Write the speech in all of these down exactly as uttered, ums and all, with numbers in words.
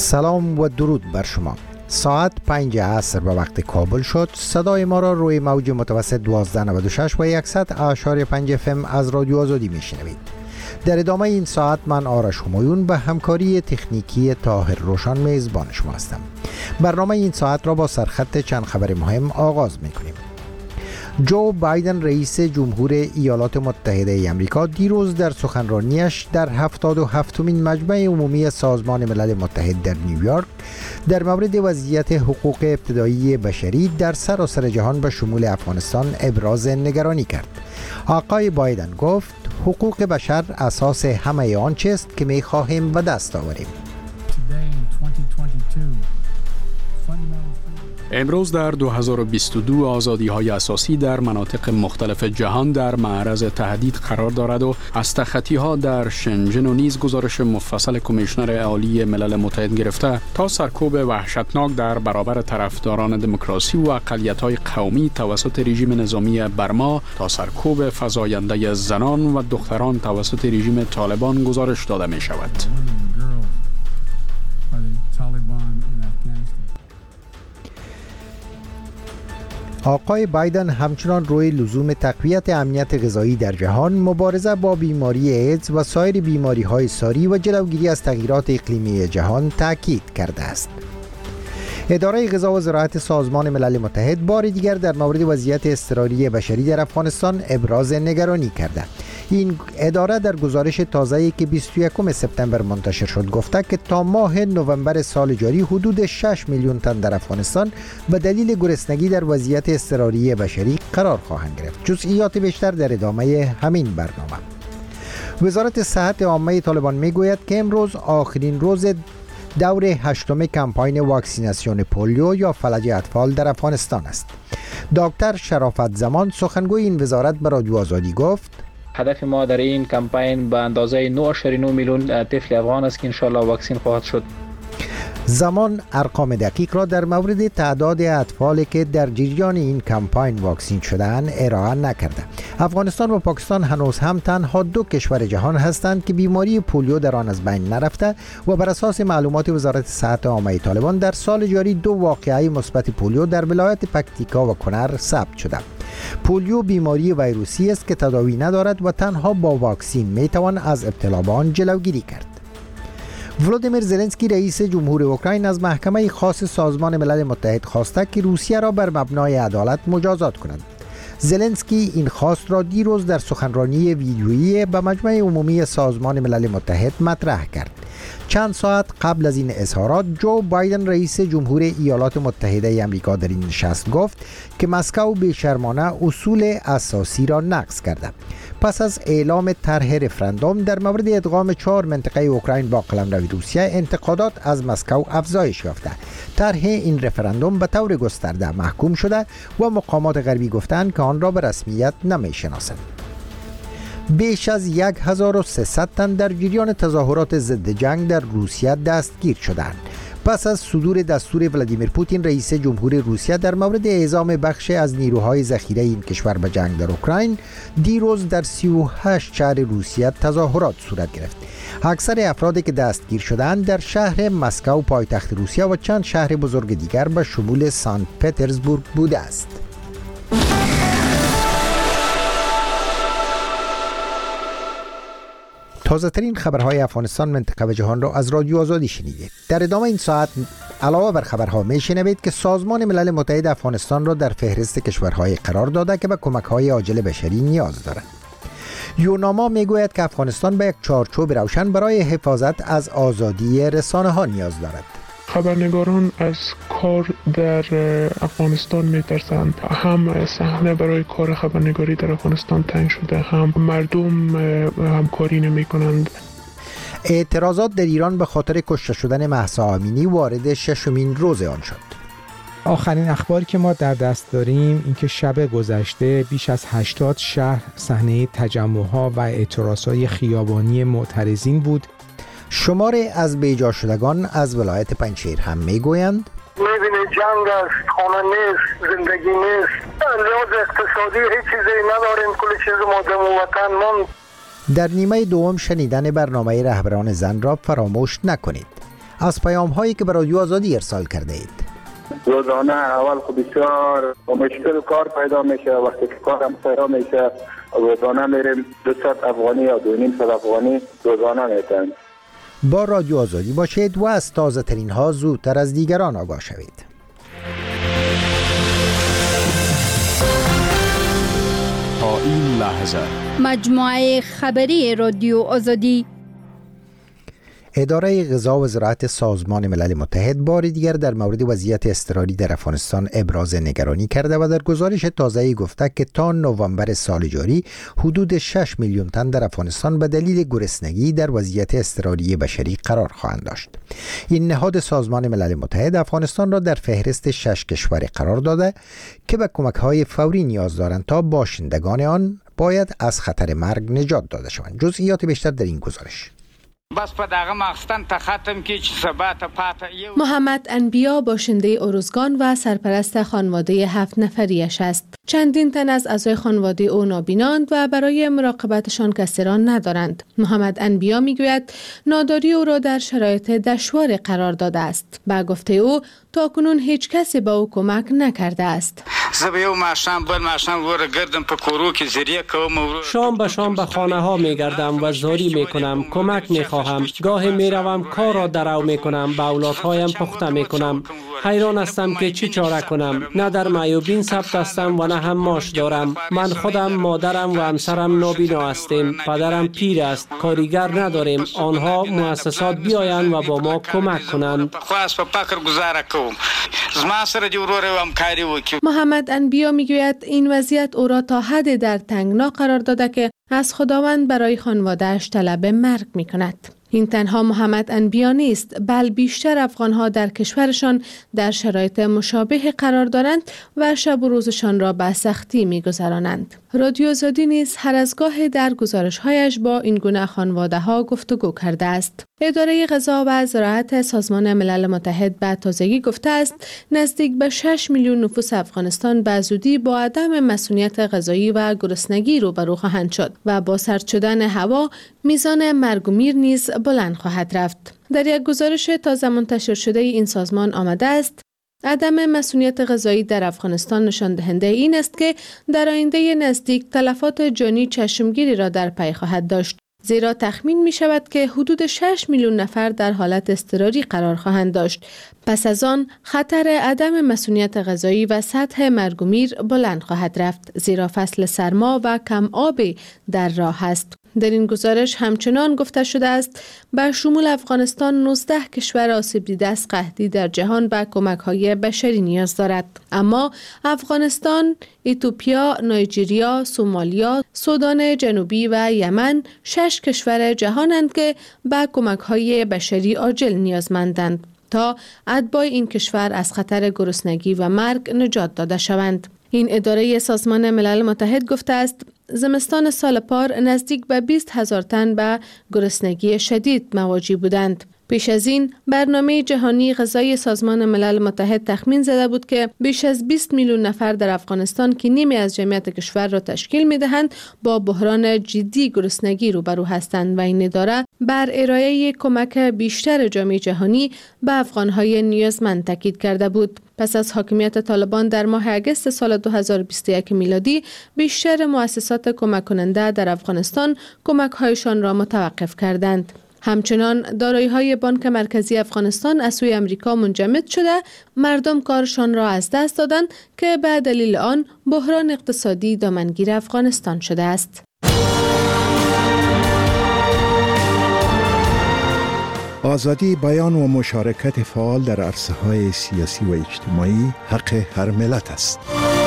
سلام و درود بر شما. ساعت پنج عصر به وقت کابل شد. صدای ما را روی موج متوسط دوازده نود و شش و صد اعشاری پنج اف ام از رادیو آزادی میشنوید. در ادامه این ساعت من آرش همایون به همکاری تکنیکی طاهر روشن میزبان شما هستم. برنامه این ساعت را با سرخط چند خبر مهم آغاز میکنیم. جو بایدن رئیس جمهور ایالات متحده آمریکا دیروز در سخنرانیش در هفتاد و هفتمین مجمع عمومی سازمان ملل متحد در نیویورک در مورد وضعیت حقوق ابتدایی بشری در سراسر جهان به شمول افغانستان ابراز نگرانی کرد. آقای بایدن گفت حقوق بشر اساس همه آنچه است که می خواهیم به دست آوریم. امروز در دو هزار و بیست و دو آزادی‌های اساسی در مناطق مختلف جهان در معرض تهدید قرار دارد و از تخطی‌ها در شنژن و نیز گزارش مفصل کمیشنر عالی ملل متحد گرفته تا سرکوب وحشتناک در برابر طرفداران دموکراسی و اقلیت‌های قومی توسط رژیم نظامی برما تا سرکوب فزاینده زنان و دختران توسط رژیم طالبان گزارش داده می‌شود. آقای بایدن همچنان روی لزوم تقویت امنیت غذایی در جهان، مبارزه با بیماری ایدز و سایر بیماری‌های ساری و جلوگیری از تغییرات اقلیمی جهان تاکید کرده است. اداره غذا و زراعت سازمان ملل متحد بار دیگر در مورد وضعیت اضطراری بشری در افغانستان ابراز نگرانی کرده. این اداره در گزارش تازه‌ای که بیست و یکم سپتامبر منتشر شد گفته که تا ماه نوامبر سال جاری حدود شش میلیون تن در افغانستان به دلیل گرسنگی در وضعیت اضطراری بشری قرار خواهند گرفت. جزئیات بیشتر در ادامه همین برنامه. وزارت صحت عامه طالبان میگوید که امروز آخرین روز دور هشتم کمپاین واکسیناسیون پولیو یا فلج اطفال در افغانستان است. دکتر شرافت زمان سخنگوی این وزارت به رادیو آزادی گفت هدف ما در این کمپاین به اندازه نه ممیز نه میلیون طفل افغان است که انشالله واکسین خواهد شد. زمان ارقام دقیق را در مورد تعداد اطفالی که در جریان این کمپاین واکسین شده‌اند ارائه نکرده. افغانستان و پاکستان هنوز هم تنها دو کشور جهان هستند که بیماری پولیو در آن از بین نرفته و بر اساس معلومات وزارت صحت عامه طالبان در سال جاری دو واقعه مثبت پولیو در ولایت پکتیکا و کنر ثبت شده. پولیو بیماری ویروسی است که تداوی ندارد و تنها با واکسین میتوان از ابتلا به آن جلوگیری کرد. ولودیمیر زلنسکی رئیس جمهور اوکراین از محکمه خاص سازمان ملل متحد خواسته که روسیه را بر مبنای عدالت مجازات کند. زلنسکی این خواست را دیروز در سخنرانی ویدیویی به مجمع عمومی سازمان ملل متحد مطرح کرد. چند ساعت قبل از این اظهارات جو بایدن رئیس جمهور ایالات متحده آمریکا در این نشست گفت که مسکو بی‌شرمانه اصول اساسی را نقض کرده. پس از اعلام طرح رفراندوم در مورد ادغام چهار منطقه اوکراین با قلمرو روسیه، انتقادات از مسکو افزایش یافته. طرح این رفراندوم به طور گسترده محکوم شده و مقامات غربی گفتند که آن را به رسمیت نمی‌شناسند. بیش از هزار و سیصد تن در جریان تظاهرات ضد جنگ در روسیه دستگیر شدند. پس از صدور دستور ولادیمیر پوتین رئیس جمهور روسیه در مورد اعزام بخش از نیروهای ذخیره این کشور به جنگ در اوکراین، دیروز در سی و هشت شهر روسیه تظاهرات صورت گرفت. اکثر افرادی که دستگیر شدند در شهر مسکو پایتخت روسیه و چند شهر بزرگ دیگر به شمول سنت پترزبورگ بوده است. تازه ترین خبرهای افغانستان، منطقه و جهان را از رادیو آزادی شنیدید. در ادامه این ساعت علاوه بر خبرها میشنوید که سازمان ملل متحد افغانستان را در فهرست کشورهای قرار داده که به کمک‌های عاجل بشری نیاز دارند. یوناما میگوید که افغانستان به یک چارچوب روشن برای حفاظت از آزادی رسانه‌ها نیاز دارد. خبرنگاران از کار در افغانستان میترسند. هم صحنه برای کار خبرنگاری در افغانستان تنگ شده، هم مردم همکاری نمی کنند. اعتراضات در ایران به خاطر کشته شدن مهسا امینی وارد ششمین روز آن شد. آخرین اخباری که ما در دست داریم اینکه شب گذشته بیش از هشتاد شهر صحنه تجمع‌ها و اعتراضات خیابانی معترضین بود. شماری از بیجا شدگان از ولایت پنجشیر هم میگویند میبینی جنگ است، خانه نیست، زندگی نیست، لحاظ اقتصادی هیچ چیزی نداریم، کل چیز مادم و وطن ماند. در نیمه دوم شنیدن برنامه رهبران زن را فراموش نکنید. از پیام هایی که به رادیو آزادی ارسال کرده اید. روزانه اول خب بسیار مشکل کار پیدا میشه، وقتی که کارم پیدا میشه روزانه میریم دویست افغانی یا دو نیم صد افغانی روزانه میتن. با رادیو آزادی باشید و از تازه ترین ها زودتر از دیگران آگاه شوید. تا این لحظه مجموعه خبری رادیو آزادی. اداره غذا و زراعت سازمان ملل متحد بار دیگر در مورد وضعیت اضطراری در افغانستان ابراز نگرانی کرده و در گزارش تازه‌ای گفته که تا نوامبر سال جاری حدود شش میلیون تن در افغانستان به دلیل گرسنگی در وضعیت اضطراری بشری قرار خواهند داشت. این نهاد سازمان ملل متحد افغانستان را در فهرست شش کشور قرار داده که به کمک‌های فوری نیاز دارند تا باشندگان آن باید از خطر مرگ نجات داده شوند. جزئیات بیشتر در این گزارش. بس په دغه مقصد ته ختم کی چې ثبات پاته. محمد انبیا باشنده ارزگان و سرپرست خانواده هفت نفریش است. چندین تن از اعضای خانواده او نابیناند و برای مراقبتشان کسران ندارند. محمد انبیا میگوید ناداری او را در شرایط دشوار قرار داده است. با گفته او تاکنون هیچ کسی به او کمک نکرده است. شام به شام به خانه ها می گردم و زاری می کنم، کمک می خواهم. گاهی می روم کار را درو می کنم، به اولادهایم پخته می کنم. حیران هستم که چی چاره کنم. نه در معیوبین ثبت هستم و نه هم معاش دارم. من خودم، مادرم و همسرم نابینا هستیم. پدرم پیر است. کارگر نداریم. آنها مؤسسات بیایند و با ما کمک کنند. محمد انبیا میگوید این وضعیت او را تا حد در تنگنا قرار داده که از خداوند برای خانواده‌اش طلب مرگ می کند. این تنها محمد انبیا نیست، بل بیشتر افغانها در کشورشان در شرایط مشابه قرار دارند و شب و روزشان را به سختی می گذرانند. رادیو آزادی نیز هر از گاه در گزارش‌هایش با این گونه خانواده‌ها گفتگو کرده است. اداره غذا و زراعت سازمان ملل متحد به تازگی گفته است نزدیک به شش میلیون نفوس افغانستان به زودی با عدم مسئولیت غذایی و گرسنگی روبرو خواهند شد و با سرد شدن هوا میزان مرگ و میر نیز بلند خواهد رفت. در یک گزارش تازه منتشر شده این سازمان آمده است عدم مسئولیت غذایی در افغانستان نشان دهنده این است که در آینده نزدیک تلفات جانی چشمگیری را در پی خواهد داشت، زیرا تخمین می شود که حدود شش میلیون نفر در حالت اضطراری قرار خواهند داشت. پس از آن خطر عدم مسئولیت غذایی و سطح مرگ و میر بلند خواهد رفت، زیرا فصل سرما و کم آب در راه است. در این گزارش همچنان گفته شده است به شمول افغانستان نوزده کشور آسیب دیده از قحطی در جهان به کمک‌های بشری نیاز دارد. اما افغانستان، اتیوپیا، نایجریا، سومالیا، سودان جنوبی و یمن شش کشور جهانند که به کمک‌های بشری عاجل نیازمندند تا اتباع این کشور از خطر گرسنگی و مرگ نجات داده شوند. این اداره سازمان ملل متحد گفته است زمستان سال پار نزدیک به بیست هزار تن به گرسنگی شدید مواجه بودند. پیش از این برنامه جهانی غذایی سازمان ملل متحد تخمین زده بود که بیش از بیست میلیون نفر در افغانستان که نیمی از جمعیت کشور را تشکیل می‌دهند با بحران جدی گرسنگی روبرو هستند و این اداره بر ارائه کمک بیشتر جامعه جهانی به افغان‌های نیازمند تاکید کرده بود. پس از حاکمیت طالبان در ماه اگست سال دو هزار و بیست و یک میلادی بیشتر مؤسسات کمک کننده در افغانستان کمک‌هایشان را متوقف کردند. همچنان دارایی‌های بانک مرکزی افغانستان از سوی امریکا منجمد شده، مردم کارشان را از دست دادند که به دلیل آن بحران اقتصادی دامنگیر افغانستان شده است. آزادی بیان و مشارکت فعال در عرصه‌های سیاسی و اجتماعی حق هر ملت است.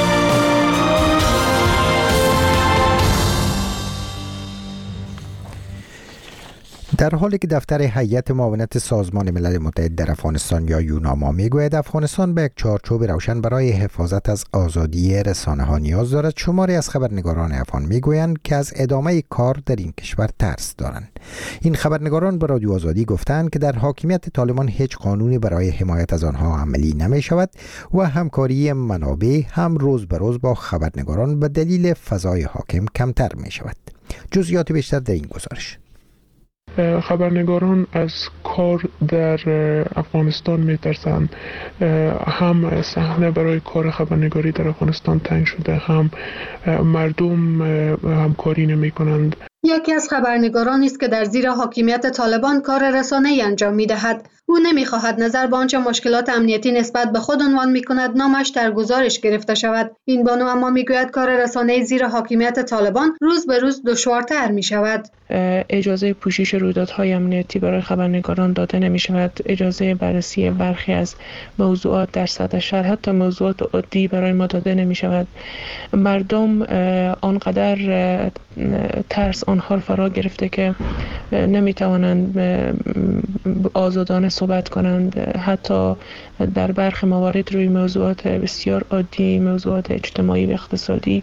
در حالی که دفتر هیئت معاونت سازمان ملل متحد در افغانستان یا یوناما میگوید افغانستان به یک چارچوب روشن برای حفاظت از آزادی رسانه‌ها نیاز دارد، شماری از خبرنگاران افغان میگویند که از ادامه کار در این کشور ترس دارند. این خبرنگاران به رادیو آزادی گفتند که در حاکمیت طالبان هیچ قانونی برای حمایت از آنها عملی نمی شود و همکاری منابع هم روز به روز با خبرنگاران به دلیل فضای حاکم کمتر می شود. جزئیات بیشتر در این گزارش. خبرنگاران از کار در افغانستان میترسند. هم صحنه برای کار خبرنگاری در افغانستان تنگ شده، هم مردم همکاری نمی کنند. یکی از خبرنگارانی است که در زیر حاکمیت طالبان کار رسانه‌ای انجام می‌دهد. او نمی‌خواهد نظر به آنچه مشکلات امنیتی نسبت به خود عنوان می‌کند نامش در گزارش گرفته شود. این بانو اما می‌گوید کار رسانه‌ای زیر حاکمیت طالبان روز به روز دشوارتر می‌شود. اجازه پوشش رویدادهای امنیتی برای خبرنگاران داده نمی‌شود. اجازه بررسی برخی از موضوعات در سطح شهر، حتی موضوعات عادی برای ما داده نمی‌شود. مردم آنقدر ترس آنها فرا گرفته که نمی‌توانند آزادانه صحبت کنند. حتی در برخی موارد روی موضوعات بسیار عادی، موضوعات اجتماعی و اقتصادی،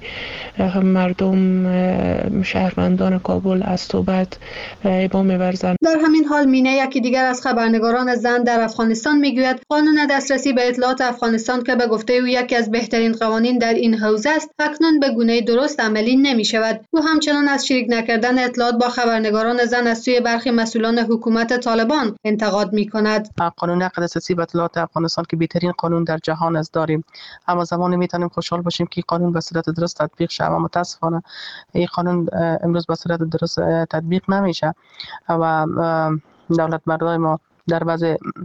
مردم شهروندان کابل از صحبت ابا می‌ورزند. در همین حال مینه یکی دیگر از خبرنگاران زن در افغانستان میگوید قانون دسترسی به اطلاعات افغانستان که به گفته او یکی از بهترین قوانین در این حوزه است، اکنون به گونه درست عملی نمی‌شود. او همچنان از شریک نکردن اطلاعات با خبرنگاران زن از سوی برخی مسئولان حکومت طالبان انتقاد می‌کند. قانون دسترسی به اطلاعات افغانستان که بهترین قانون در جهان است داریم، اما زمانی میتونیم خوشحال باشیم که قانون به صورت درست تطبیق شه، اما متاسفانه این قانون امروز به صورت درست تطبیق نمیشه و دولت مردای ما در بعض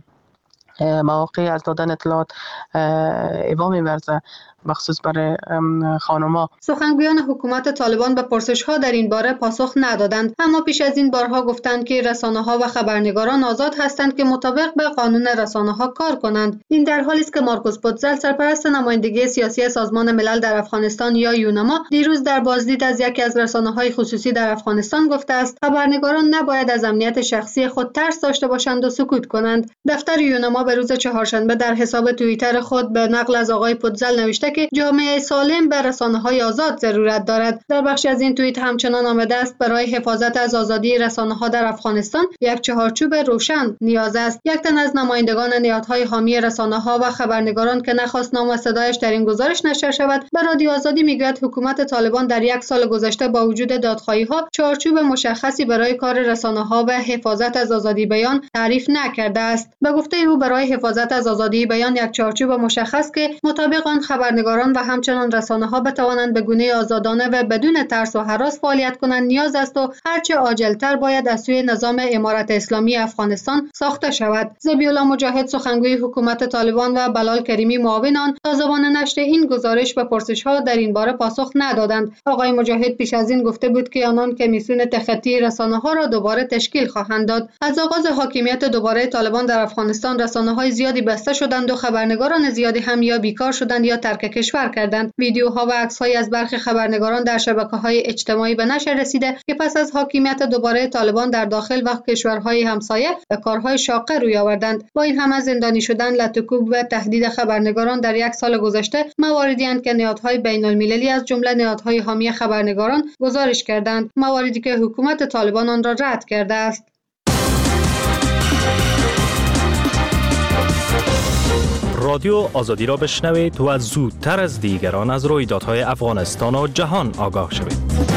مواقع از دادن اطلاعات ابا می‌ورزه، بخصوص برای خانم‌ها. سخنگویان حکومت طالبان به پرسش‌ها در این باره پاسخ ندادند، اما پیش از این بارها گفتند که رسانه‌ها و خبرنگاران آزاد هستند که مطابق به قانون رسانه‌ها کار کنند. این در حالی است که مارکوس پوتزل، سرپرست نمایندگی سیاسی سازمان ملل در افغانستان یا یونما، دیروز در بازدید از یکی از رسانه‌های خصوصی در افغانستان گفته است خبرنگاران نباید از امنیت شخصی خود ترس داشته باشند و سکوت کنند. دفتر یونما به روز چهارشنبه در حساب توییتر خود به نقل از آقای پوتزل نوشته که جامعه سالم به رسانه‌های آزاد ضرورت دارد. در بخشی از این توییت همچنان آمده است برای حفاظت از آزادی رسانه‌ها در افغانستان یک چهارچوب روشن نیاز است. یک تن از نمایندگان نهادهای حامی رسانه‌ها و خبرنگاران که نخواست نام و صدایش در این گزارش نشر شود، به رادیو آزادی میگوید حکومت طالبان در یک سال گذشته با وجود دادخواهی‌ها چهارچوب مشخصی برای کار رسانه‌ها و حفاظت از آزادی بیان تعریف نکرده است. به گفته او برای حفاظت از آزادی بیان یک چهارچوب مشخص که مطابق آن خبرنگاران و همچنان رسانه‌ها بتوانند به گونه آزادانه و بدون ترس و هراس فعالیت کنند نیاز است و هرچه عاجل‌تر باید از سوی نظام امارت اسلامی افغانستان ساخته شود. ذبیح‌الله مجاهد، سخنگوی حکومت طالبان، و بلال کریمی، معاون آن، تا زمان نشر این گزارش به پرسش‌ها در این باره پاسخ ندادند. آقای مجاهد پیش از این گفته بود که آنان کمیسیون تخطی رسانه‌ها را دوباره تشکیل خواهند داد. از آغاز حاکمیت دوباره طالبان در افغانستان رسانه‌های زیادی بسته شدند و خبرنگاران زیادی هم یا بیکار شدند یا ترک کشور کردند. ویدیوها و عکس‌های از برخی خبرنگاران در شبکه‌های اجتماعی به نشر رسیده که پس از حاکمیت دوباره طالبان در داخل و کشورهای همسایه به کارهای شاقه روی آوردند. با این همه زندانی شدن، لطکوب و تهدید خبرنگاران در یک سال گذشته مواردی اند که نهادهای بین‌المللی از جمله نهادهای حامی خبرنگاران گزارش کردند، مواردی که حکومت طالبان آن را رد کرده است. رادیو آزادی را بشنوید و زودتر از دیگران از رویدادهای افغانستان و جهان آگاه شوید.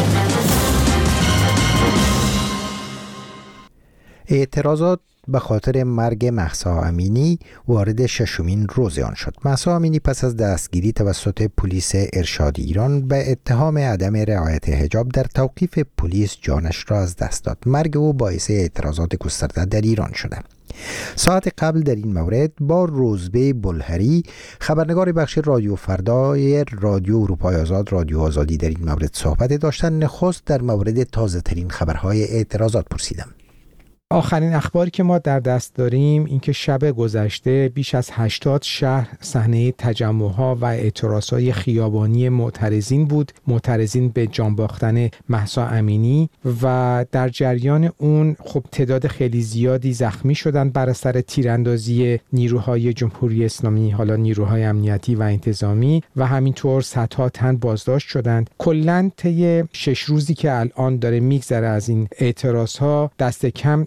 اعتراضات به خاطر مرگ مهسا امینی وارد ششمین روز آن شد. مهسا امینی پس از دستگیری توسط پلیس ارشاد ایران به اتهام عدم رعایت حجاب در توقیف پلیس جانش را از دست داد. مرگ او باعث اعتراضات گسترده در ایران شده. ساعت قبل در این مورد با روزبه بلهری، خبرنگار بخش رادیو فردای رادیو اروپای آزاد رادیو آزادی، در این مورد صحبت داشتن. نخست در مورد تازه ترین خبرهای اعتراضات پرسیدم. آخرین اخباری که ما در دست داریم اینکه شب گذشته بیش از هشتاد شهر صحنه تجمع‌ها و اعتراضهای خیابانی معترضین بود، معترضین به جان باختن مهسا امینی، و در جریان اون خب تعداد خیلی زیادی زخمی شدند بر اثر تیراندازی نیروهای جمهوری اسلامی، حالا نیروهای امنیتی و انتظامی، و همینطور صدها تن بازداشت شدند. کلاً طی شش روزی که الان داره میگذره از این اعتراضها، دست کم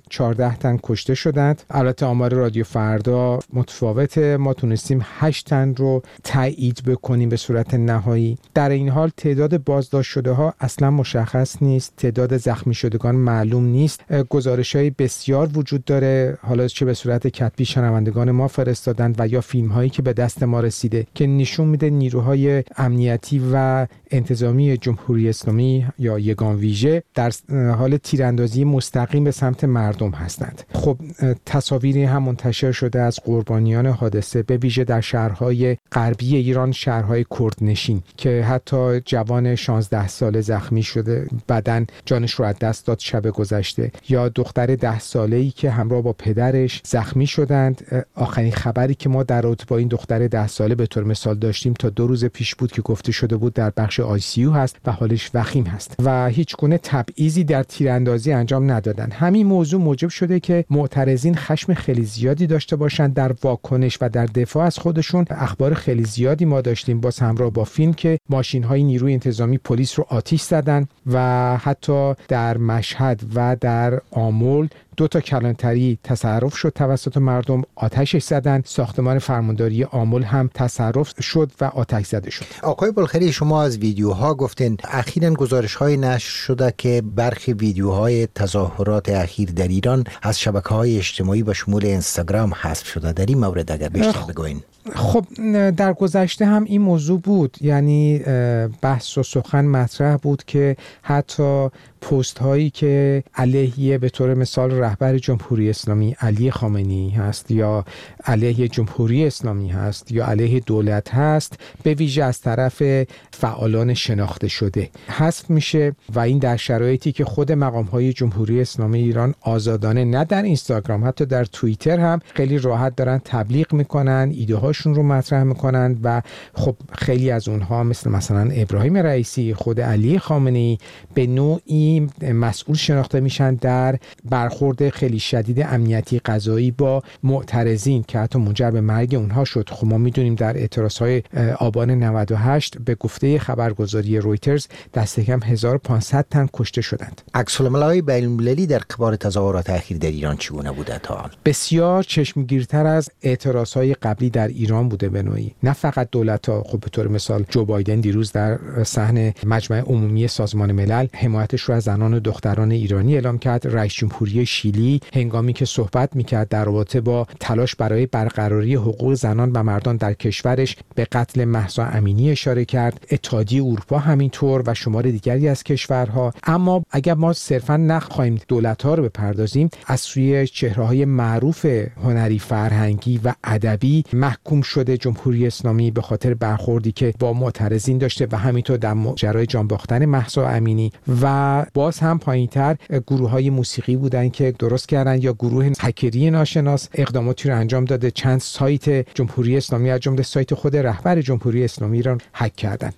چهارده تن کشته شدند. البته آمار رادیو فردا متفاوته، ما تونستیم هشت تن رو تایید بکنیم به صورت نهایی. در این حال تعداد بازداشت شده ها اصلا مشخص نیست، تعداد زخمی شدگان معلوم نیست. گزارش‌های بسیار وجود داره، حالا چه به صورت کتبی شنوندگان ما فرستادند و یا فیلم‌هایی که به دست ما رسیده که نشون میده نیروهای امنیتی و انتظامی جمهوری اسلامی یا یگان ویژه در حال تیراندازی مستقیم به سمت مردم هستند. خب تصاویری هم منتشر شده از قربانیان حادثه، به ویژه در شهرهای غربی ایران، شهرهای کردنشین که حتی جوان شانزده ساله زخمی شده، بدن جانش رو از دست داد شب گذشته، یا دختر ده ساله‌ای که همراه با پدرش زخمی شدند. آخرین خبری که ما در رابطه با این دختر ده ساله به طور مثال داشتیم تا دو روز پیش بود که گفته شده بود در بخش آی سی یو هست و حالش وخیم هست و هیچ گونه تبعیضی در تیراندازی انجام ندادن. همین موضوع موجب شده که معترضین خشم خیلی زیادی داشته باشند در واکنش و در دفاع از خودشون. اخبار خیلی زیادی ما داشتیم باز همراه با فیلم که ماشین‌های نیروی انتظامی پلیس رو آتش زدن و حتی در مشهد و در آمل دو تا کلانتری تصرف شد توسط مردم، آتشش زدن. ساختمان فرمانداری آمل هم تصرف شد و آتش زده شد. آقای بلخری، شما از ویدیوها گفتین اخیراً گزارش‌های نشر شده که برخی ویدیوهای تظاهرات اخیر در ایران از شبکه‌های اجتماعی به شمول اینستاگرام حذف شده. در این مورد اگر بیشتر بگوین. خب در گذشته هم این موضوع بود، یعنی بحث و سخن مطرح بود که حتی پست هایی که علیه به طور مثال رهبر جمهوری اسلامی علی خامنه‌ای هست یا علیه جمهوری اسلامی هست یا علیه دولت هست، به ویژه از طرف فعالان شناخته شده حذف میشه و این در شرایطی که خود مقام های جمهوری اسلامی ایران آزادانه، نه در اینستاگرام حتی در توییتر هم خیلی راحت دارن تبلیغ میکنن، ایده هاشون رو مطرح میکنن و خب خیلی از اونها مثل مثلا ابراهیم رئیسی، خود علی خامنه‌ای به نوعی مسئول شناخته میشن در برخورد خیلی شدید امنیتی قضایی با معترضین که حتی منجر به مرگ اونها شد. خب ما میدونیم در اعتراضهای آبان نود و هشت به گفته خبرگزاری رویترز دست کم هزار و پانصد تن کشته شدند. عکس العمل‌های بین‌المللی در قبال تظاهرات اخیر در ایران چگونه بوده تا حال؟ بسیار چشمگیرتر از اعتراضهای قبلی در ایران بوده به نوعی. نه فقط دولت‌ها، خب به طور مثال جو بایدن دیروز در صحن مجمع عمومی سازمان ملل حمایتش رو از زنان و دختران ایرانی اعلام کرد. رئیس جمهوری شیلی هنگامی که صحبت می‌کرد در رابطه با تلاش برای برقراری حقوق زنان و مردان در کشورش به قتل مهسا امینی اشاره کرد. اتحادیه اروپا همینطور و شمار دیگری از کشورها. اما اگر ما صرفاً نخواهیم دولت‌ها رو بپردازیم، از سوی چهره‌های معروف هنری، فرهنگی و ادبی محکوم شده جمهوری اسلامی به خاطر برخوردی که با معترضین داشته و همینطور در ماجرای جان باختن مهسا امینی. و باز هم پایین‌تر گروه‌های موسیقی بودن که درست کردن یا گروه هکری ناشناس اقداماتی رو انجام داده، چند سایت جمهوری اسلامی از جمله سایت خود رهبر جمهوری اسلامی را هک کردن.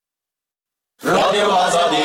رادیو آزادی.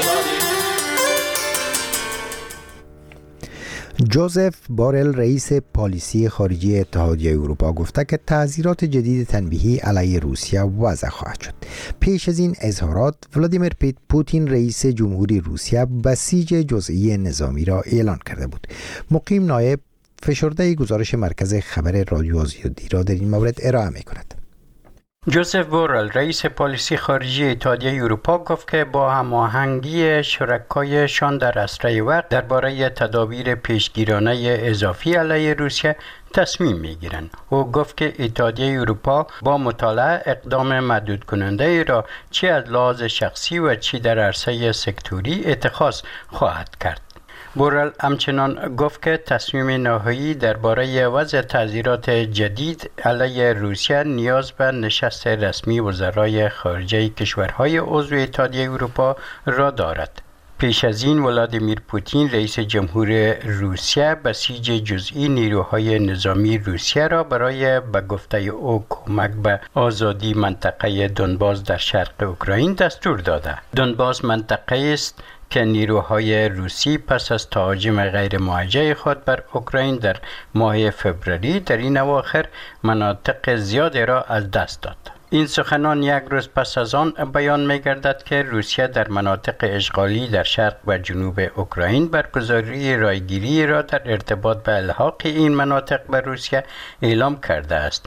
جوزف بورل رئیس پالیسی خارجی اتحادیه اروپا گفته که تعزیرات جدید تنبیهی علیه روسیه وضع خواهد شد. پیش از این اظهارات ولادیمیر پوتین رئیس جمهوری روسیه بسیج جزئی نظامی را اعلان کرده بود. مقیم نایب فشرده گزارش مرکز خبر رادیو آزادی را در این مورد ارائه می‌کند. جوزف بورل رئیس پالیسی خارجی اتحادیه اروپا گفت که با هماهنگی شرکایشان در اسرع وقت درباره تدابیر پیشگیرانه اضافی علیه روسیه تصمیم میگیرند. او گفت که اتحادیه اروپا با مطالعه اقدام محدود کننده ای را چی از لحاظ شخصی و چی در عرصه سکتوری اتخاذ خواهد کرد. بورل همچنان گفت که تصمیم نهایی درباره وضع تعزیرات جدید علیه روسیه نیاز به نشست رسمی وزرای خارجه کشورهای عضو اتحادیه اروپا را دارد. پیش از این ولادیمیر پوتین رئیس جمهور روسیه بسیج جزئی نیروهای نظامی روسیه را برای به گفته او کمک به آزادی منطقه دونباس در شرق اوکراین دستور داده. دونباس منطقه است که نیروهای روسی پس از تهاجم غیر موجه خود بر اوکراین در ماه فوریه در این اواخر مناطق زیادی را از دست داد. این سخنان یک روز پس از آن بیان می‌گردد که روسیه در مناطق اشغالی در شرق و جنوب اوکراین برگزاری رایگیری را در ارتباط به الحاق این مناطق به روسیه اعلام کرده است.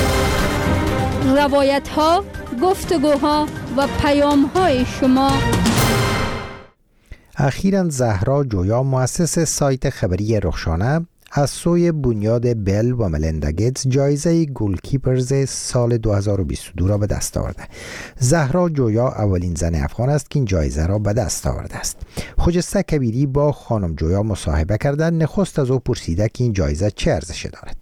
روایت ها، گفتگوها و پیام های شما. اخیراً زهرا جویا مؤسس سایت خبری رخشانه از سوی بنیاد بیل و ملیندا گیتس جایزه گولکیپرز سال دو هزار و بیست و دو را به دست آورده. زهرا جویا اولین زن افغان است که این جایزه را به دست آورده است. خجسته کبیری با خانم جویا مصاحبه کردن، نخست از او پرسیده که این جایزه چه ارزشی دارد.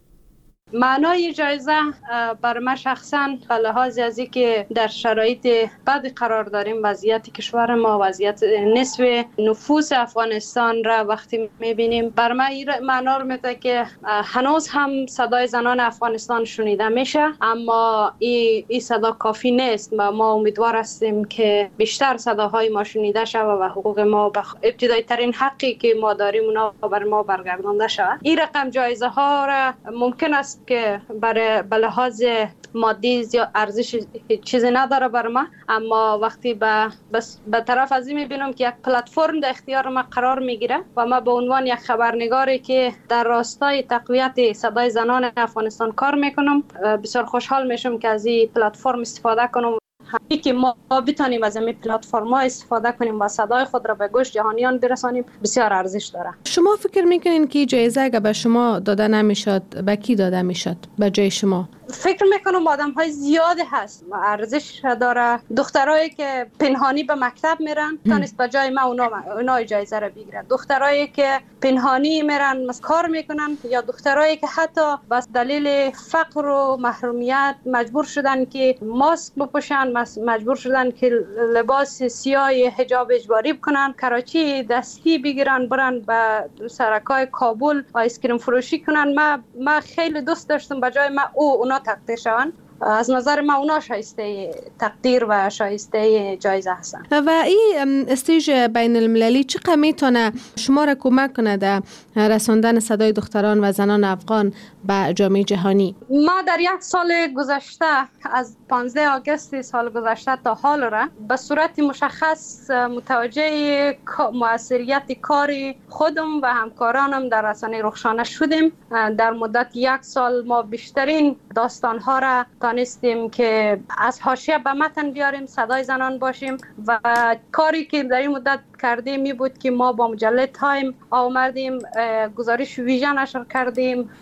معنای جایزه بر من شخصا به لحاظ از اینکه در شرایط بد قرار داریم، وضعیت کشور ما، وضعیت نصف نفوس افغانستان را وقتی میبینیم، بر من این معنا رو میده که هنوز هم صدای زنان افغانستان شنیده میشه، اما این ای صدا کافی نیست و ما امیدوار هستیم که بیشتر صداهای ما شنیده شود و حقوق ما به ابتدایی ترین حقی که ما داریم اونا بر ما برگردانده شود. این رقم جایزه ها را ممکن است که برای به لحاظ مادی یا ارزش چیزی نداره بر ما، اما وقتی به به طرف از این میبینم که یک پلتفرم در اختیار ما قرار میگیره و ما به عنوان یک خبرنگاری که در راستای تقویت صدای زنان افغانستان کار میکنم، بسیار خوشحال میشم که از این پلتفرم استفاده کنم. همین که ما بتانیم از این پلتفرم‌ها استفاده کنیم و صدای خود را به گوش جهانیان برسانیم بسیار ارزش داره. شما فکر میکنین که جایزه اگه به شما داده نمیشد به کی داده میشد به جای شما؟ فکر میکنم آدم های زیاده هست و ارزش داره. دخترایی که پنهانی به مکتب میرن تانست به جای ما اونا اونا جایزه را بگیرن. دخترایی که پنهانی میرن مس کار میکنن، یا دخترایی که حتی بس دلیل فقر و محرومیت مجبور شدن که ماسک بپوشن، مجبور شدن که لباس سیاه حجاب اجباری بکنن، کراچی دستی بگیرن برن به سرکای کابل و ایسکریم فروشی کنن. ما ما خیلی دوست داشتم به جای ما او اونا تقدیر شوند. از نظر ما اونا شایسته تقدیر و شایسته جایزه هستن. و این استیج بین المللی چقدر میتونه شما را کمک کنه در رساندن صدای دختران و زنان افغان به جامعه جهانی؟ ما در یک سال گذشته از پانزده آگوست سال گذشته تا حال را به صورت مشخص متوجه موثریت کار خودم و همکارانم در رسانه رخشانه شدیم. در مدت یک سال ما بیشترین داستانها را تانستیم که از حاشیه به متن بیاریم، صدای زنان باشیم و کاری که در این مدت کردیم می بود که ما با مجله تایم آمدیم گزارش ویژه نشر کردیم،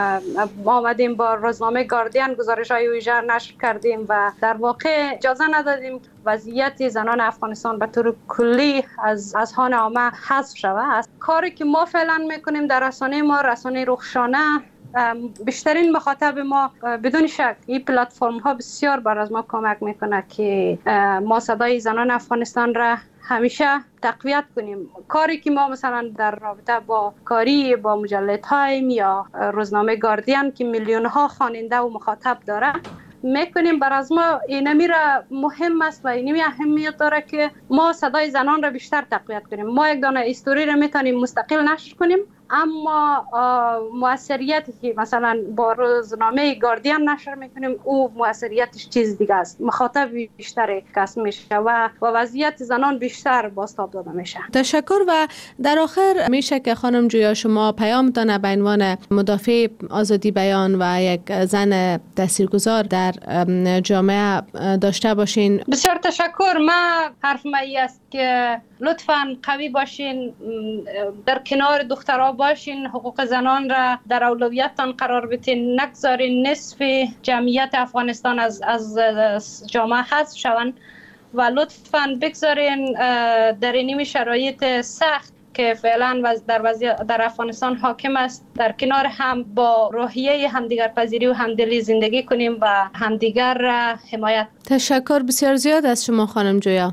آمدیم با روزنامه گاردین گزارش های ویژه نشر کردیم و در واقع اجازه ندادیم وضعیت زنان افغانستان به طور کلی از اذهان عامه حذف شود. کاری که ما فعلا میکنیم در رسانه ما، رسانه رخشانه، بیشترین مخاطب ما بدون شک این پلتفرم ها بسیار بر از ما کمک میکنه که ما صدای زنان افغانستان را همیشه تقویت کنیم. کاری که ما مثلا در رابطه با کاری با مجله تایم یا روزنامه گاردین که میلیون ها خواننده و مخاطب داره میکنیم، بر از ما اینمی را مهم است و اینمی اهمیت داره که ما صدای زنان را بیشتر تقویت کنیم. ما یک دانه استوری را میتونیم مستقل نشر کنیم، اما موثریتی که مثلا با روزنامه گاردین نشر میکنیم او موثریتش چیز دیگه است، مخاطب بیشتر کسب میشه و و وضعیت زنان بیشتر بازتاب داده میشه. تشکر. و در آخر میشه که خانم جویا شما پیام تانه به عنوان مدافع آزادی بیان و یک زن تاثیرگذار در جامعه داشته باشین؟ بسیار تشکر. من حرف مایی است که لطفاً قوی باشین، در کنار دخترها باشین، حقوق زنان را در اولویتتان قرار بدین، نگذارین نصف جمعیت افغانستان از از جامعه حذف شوند و لطفاً بگذارین در این شرایط سخت که فعلا در وضعیت در افغانستان حاکم است در کنار هم با روحیه همدیگر پذیری و همدلی زندگی کنیم و همدیگر را حمایت. تشکر بسیار زیاد از شما خانم جویا.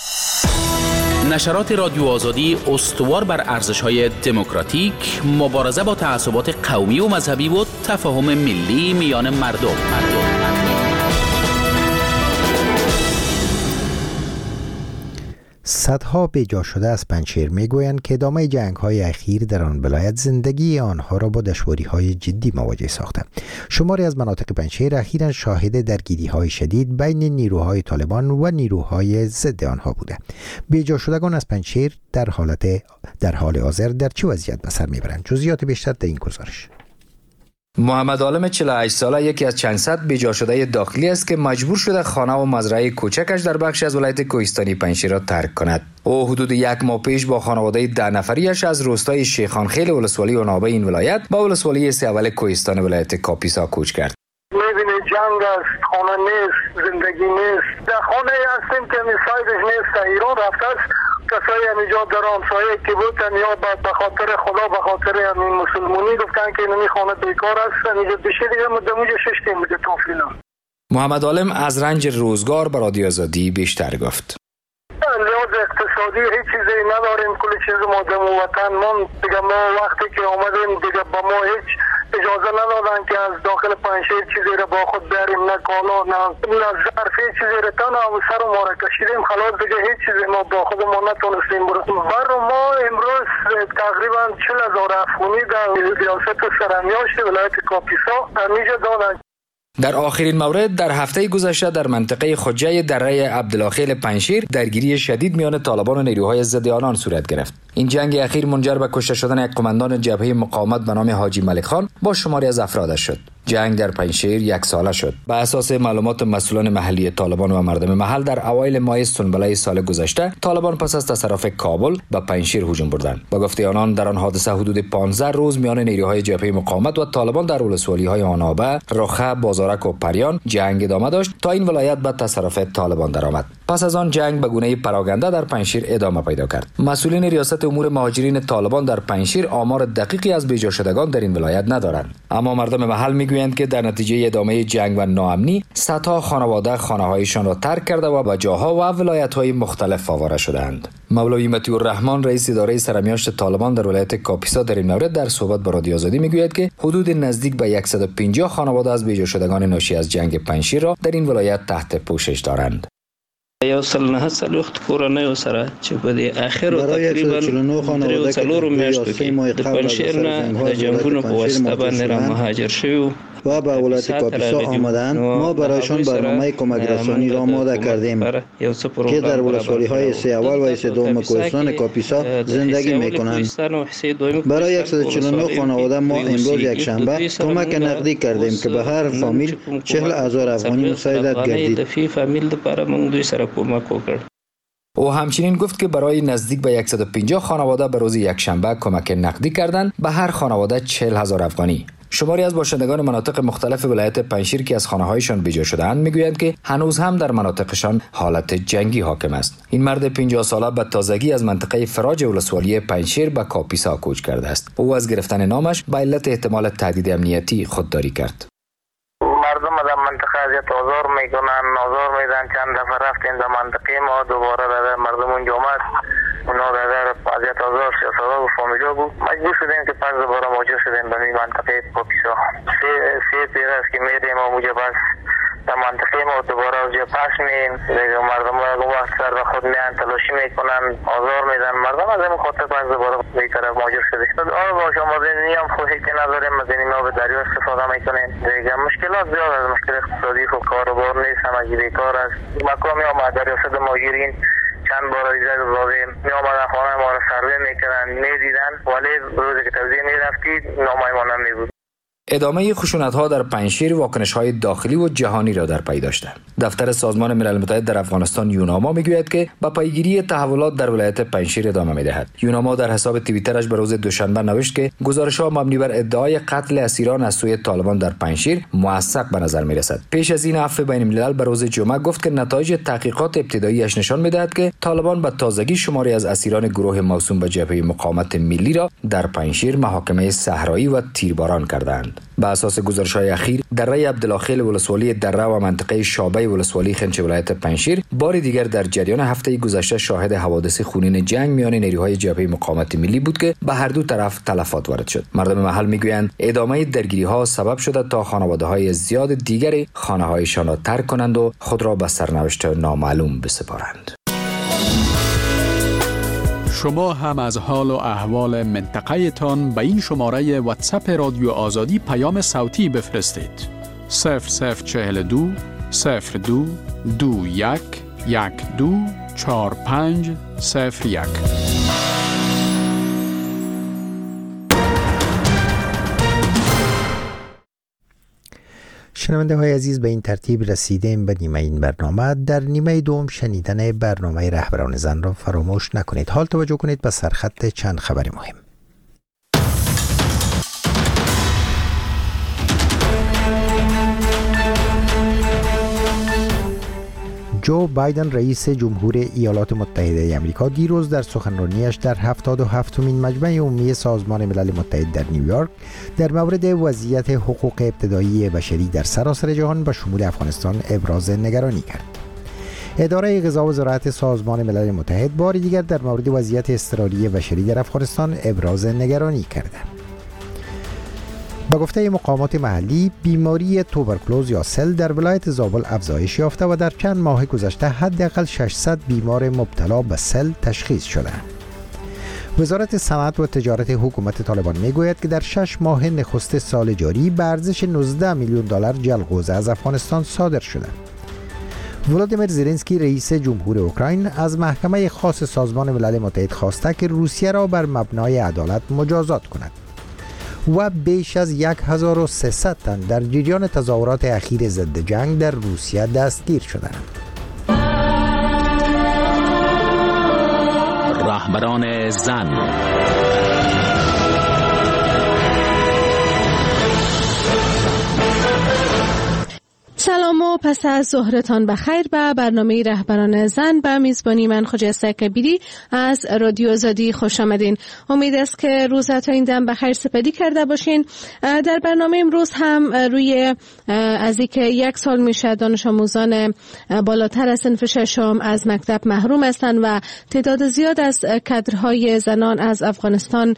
نشرات رادیو آزادی استوار بر ارزش‌های دموکراتیک، مبارزه با تعصبات قومی و مذهبی و تفاهم ملی میان مردم. صدها بیجا شده از پنجشیر میگویند که ادامه جنگ‌های اخیر در آن ولایت زندگی آنها را با دشواری‌های جدی مواجه ساخته. شماری از مناطق پنجشیر اخیراً شاهد درگیری‌های شدید بین نیروهای طالبان و نیروهای ضد آنها بوده. بیجا شدگان از پنجشیر در حالت در حال حاضر در چه وضعیت به سر میبرند؟ جزئیات بیشتر در این گزارش. محمد عالم چهل و هشت ساله یکی از چند صد بیجا شده داخلی است که مجبور شده خانه و مزرعه کوچکش در بخش از ولایت کوهستانی پنجشیر را ترک کند. او حدود یک ماه پیش با خانواده ده نفریش از روستای شیخانخیل ولسوالی عنابه این ولایت با ولسوالی سیاول کوهستان ولایت کاپیسا کوچ کرد. می‌بینی جنگ است، خانه نیست، زندگی نیست. در خانه هستیم که میسایدش نیست، ایران رفته است. کسایی همینجا در همسایه که بودن یا به خاطر خدا به خاطر همین مسلمانی گفتن که اینمی خانه بیکار است، اینجا بشه دیگه مدموجه ششتیم بوده توفینا. محمد عالم از رنج روزگار به رادیو آزادی بیشتر گفت. لحاظ اقتصادی هیچ چیزی نداریم، کل چیز ما در وطن من دیگه ما وقتی که آمدیم دیگه با ما هیچ اجازه ندادن که از داخل پنجشیر چیزی را با خود بریم، نه کالا نه نه ظرف، هیچ چیزی را تنها سر ما را کشیدیم، خلاص دیگه هیچ چیزی ما با خود ما نتونستیم بریم. بر ما امروز تقریبا چهل هزار افغانی در ریاست سرمیاشت ولایت کاپیسا همیشه دادن. در آخرین مورد در هفته گذشته در منطقه خجه دره عبدالخیل پنجشیر درگیری شدید میان طالبان و نیروهای ضد آنان صورت گرفت. این جنگ اخیر منجر به کشته شدن یک قماندان جبهه مقاومت به نام حاجی ملک خان با شماری از افرادش شد. جنگ در پنجشیر یک ساله شد. به اساس معلومات مسئولان محلی طالبان و مردم محل در اوایل ماه سنبله سال گذشته طالبان پس از تصرف کابل به پنجشیر هجوم بردند. با گفته آنان در آن حادثه حدود پانزده روز میان نیروهای جبهه مقاومت و طالبان در ولسوالی‌های آنابه، رخه، بازارک و پریان جنگ ادامه داشت تا این ولایت به تصرف طالبان درآمد. پس از آن جنگ به گونه پراگنده در پنجشیر ادامه پیدا کرد. مسئولین ریاست امور مهاجرین طالبان در پنجشیر آمار دقیقی از بیجا شدگان در این ولایت ندارند، اما مردم محل میگویند که در نتیجه ادامه جنگ و ناامنی صدها خانواده خانه‌هایشان را ترک کرده و به جاها و ولایت‌های مختلف آواره شدند. مولوی مطیع الرحمن رئیس اداره سرمیاشت طالبان در ولایت کاپیسا در این مورد در صحبت با رادیو آزادی میگوید که حدود نزدیک به صد و پنجاه خانواده از بیجا شدگان ناشی از جنگ پنجشیر را در این ولایت تحت پوشش دارند. یو سل نه سلوخت کورنۍ سره چې په دې اخر تقریبا درې څلورو میاشتو کې د پنجشیر نه د جنگونو په واسطه باندې را مهاجر شوي و به ولایت کاپیسا آمدند. ما برایشان برنامه کمک رسانی را آماده کردیم که در ولسوالی‌های سیاول و سدوم کوهستان کاپیسا زندگی می‌کنند. برای صد و چهل و نه خانواده ما امروز یک شنبه کمک نقدی کردیم که به هر فامیل چهل هزار افغانی مساعدت گردید. او همچنین گفت که برای نزدیک به صد و پنجاه خانواده به روز یک شنبه کمک نقدی کردند، به هر خانواده چهل هزار افغانی. شماری از باشندگان مناطق مختلف ولایت پنجشیر که از خانه‌هایشان بیجا شده‌اند میگویند که هنوز هم در مناطقشان حالت جنگی حاکم است. این مرد پنجاه ساله به تازگی از منطقه فراج ولسوالی پنجشیر به کاپیسا کوچ کرده است. او از گرفتن نامش به علت احتمال تهدید امنیتی خودداری کرد. مردم در منطقه اذیت آزار میکنن، آزار میدن. چند دفعه رفتیم در منطقه ما، دوباره در مردم اونجا آمد، اونا در اذیت آزار سیاست‌ها و فامیلا بود. مجبور شدیم که پس دوباره مواجه شدیم به این منطقه کاپیسا. سه سه پیر است که میریم و اونجا بس در منطقه ما دوباره اونجا پس مییم. دیگه مردم رو وقت سر به خود میان تلاشی میکنن، آزار میدن مردم. از این خاطر پس دوباره به این طرف مواجه شدیم. آره باشه، ما زندگی هم خودی که نداریم، از این ما به دریا استفاده میکنیم. دیگه مشکلات زیاد از مشکل اقتصادی خود کاروبار نیست، همگی بیکار است. مقامی آمد در ریاست مهاجرین چند بار ریزه دادیم، می آمدن خانه ما را سروی میکردن، میدیدن، ولی روزی که توزیع میرفتید نامه ما نمیبود. ادامه خشونت‌ها در پنجشیر واکنش‌های داخلی و جهانی را در پی داشته. دفتر سازمان ملل متحد در افغانستان یوناما میگوید که با پیگیری تحولات در ولایت پنجشیر ادامه می‌دهد. یوناما در حساب توییترش به روز دوشنبه نوشت که گزارش‌ها مبنی بر ادعای قتل اسیران از سوی طالبان در پنجشیر موثق به نظر می‌رسد. پیش از این عفو بین الملل به روز جمعه گفت که نتایج تحقیقات ابتدایی‌اش نشان می‌دهد که طالبان به تازگی شماری از اسیران گروه موسوم به جبهه مقاومت ملی را در پنجشیر محاکمه صحرایی و تیرباران کردند. بر اساس گزارش‌های اخیر دره عبدالخیل ولسوالی دره و منطقه شابه ولسوالی خنچ ولایت پنجشیر بار دیگر در جریان هفته گذشته شاهد حوادث خونین جنگ میان نیروهای جبهه مقاومت ملی بود که به هر دو طرف تلفات وارد شد. مردم محل میگویند ادامه درگیری‌ها سبب شده تا خانواده‌های زیاد دیگری خانه‌هایشان را ترک کنند و خود را به سرنوشت نامعلوم بسپارند. شما هم از حال و احوال منطقه تان به این شماره واتساپ رادیو آزادی پیام صوتی بفرستید. صفر صفر چهل دو صفر دو دو یک یک دو چهار پنج صفر یک. شنونده های عزیز، به این ترتیب رسیدیم به نیمه این برنامه. در نیمه دوم شنیدن برنامه رهبران زن را فراموش نکنید. حال توجه کنید به سرخط چند خبر مهم. جو بایدن رئیس جمهور ایالات متحده آمریکا دیروز در سخنرانیش در هفتاد و هفتمین مجمع عمومی سازمان ملل متحد در نیویورک در مورد وضعیت حقوق ابتدایی بشری در سراسر جهان به شمول افغانستان ابراز نگرانی کرد. اداره غذا و زراعت سازمان ملل متحد بار دیگر در مورد وضعیت اضطراری بشری در افغانستان ابراز نگرانی کرده. با گفته مقامات محلی، بیماری توبرکلوز یا سل در ولایت زابل افزایش یافته و در چند ماه گذشته حداقل ششصد بیمار مبتلا به سل تشخیص شدند. وزارت صنعت و تجارت حکومت طالبان میگوید که در شش ماه نخست سال جاری به ارزش نوزده میلیون دلار جلغوزه از افغانستان صادر شده. ولادیمیر زلنسکی رئیس جمهور اوکراین از محکمه خاص سازمان ملل متحد خواسته که روسیه را بر مبنای عدالت مجازات کند. و بیش از هزار و سیصد تن در جریان تظاهرات اخیر ضد جنگ در روسیه دستگیر شدند. رهبران زن. سلام و پس از ظهرتان بخیر به برنامه رهبران زن به میزبانی من خجسته کبیری از رادیو آزادی خوش آمدین. امید است که روزتان این دم بخیر سپری کرده باشین. در برنامه امروز هم روی از اینکه یک سال میشه دانش آموزان بالاتر از صنف ششم از مکتب محروم هستند و تعداد زیاد از کادرهای زنان از افغانستان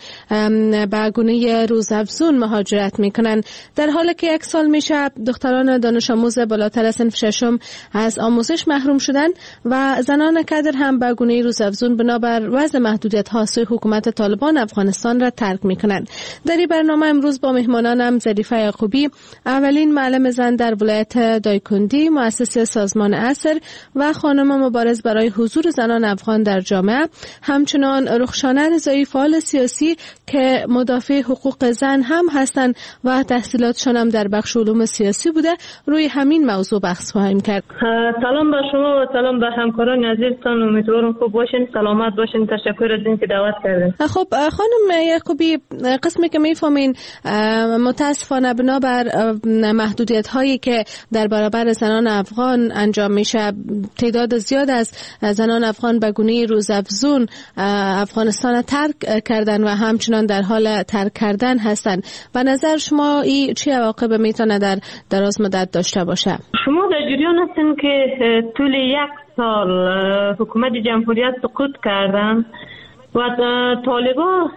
به گونه روزافزون مهاجرت میکنند، در حالی که یک سال میشه دختران دانش آموز بالاتر از صنف ششم از آموزش محروم شدن و زنان کادر هم به گونه روزافزون بنابر وضع محدودیت‌ها سوی حکومت طالبان افغانستان را ترک می‌کنند. در این برنامه امروز با مهمانانم ظریفه یعقوبی، اولین معلم زن در ولایت دایکندی، مؤسس سازمان عصر و خانم مبارز برای حضور زنان افغان در جامعه، همچنان رخشانه رضایی فعال سیاسی که مدافع حقوق زن هم هستند و تحصیلاتشان هم در بخش علوم سیاسی بوده، روی همین موضوع بحث خواهیم کرد. سلام به شما و سلام به همکاران عزیزتان، امیدوارم خوب باشین، سلامت باشین. تشکر از اینکه دعوت کردین. خب خانم یعقوبی، قسمی که میفهمین متاسفانه بنابر محدودیت هایی که در برابر زنان افغان انجام میشه، تعداد زیاد از زنان افغان به گونه روزافزون افغانستان ترک کردن و همچنان در حال ترک کردن هستند. به نظر شما این چه عواقب میتونه در دراز مدت داشته باشه؟ شما در جریان هستین که طول یک سال حکومت جمهوریت سقوط کردن و طالبان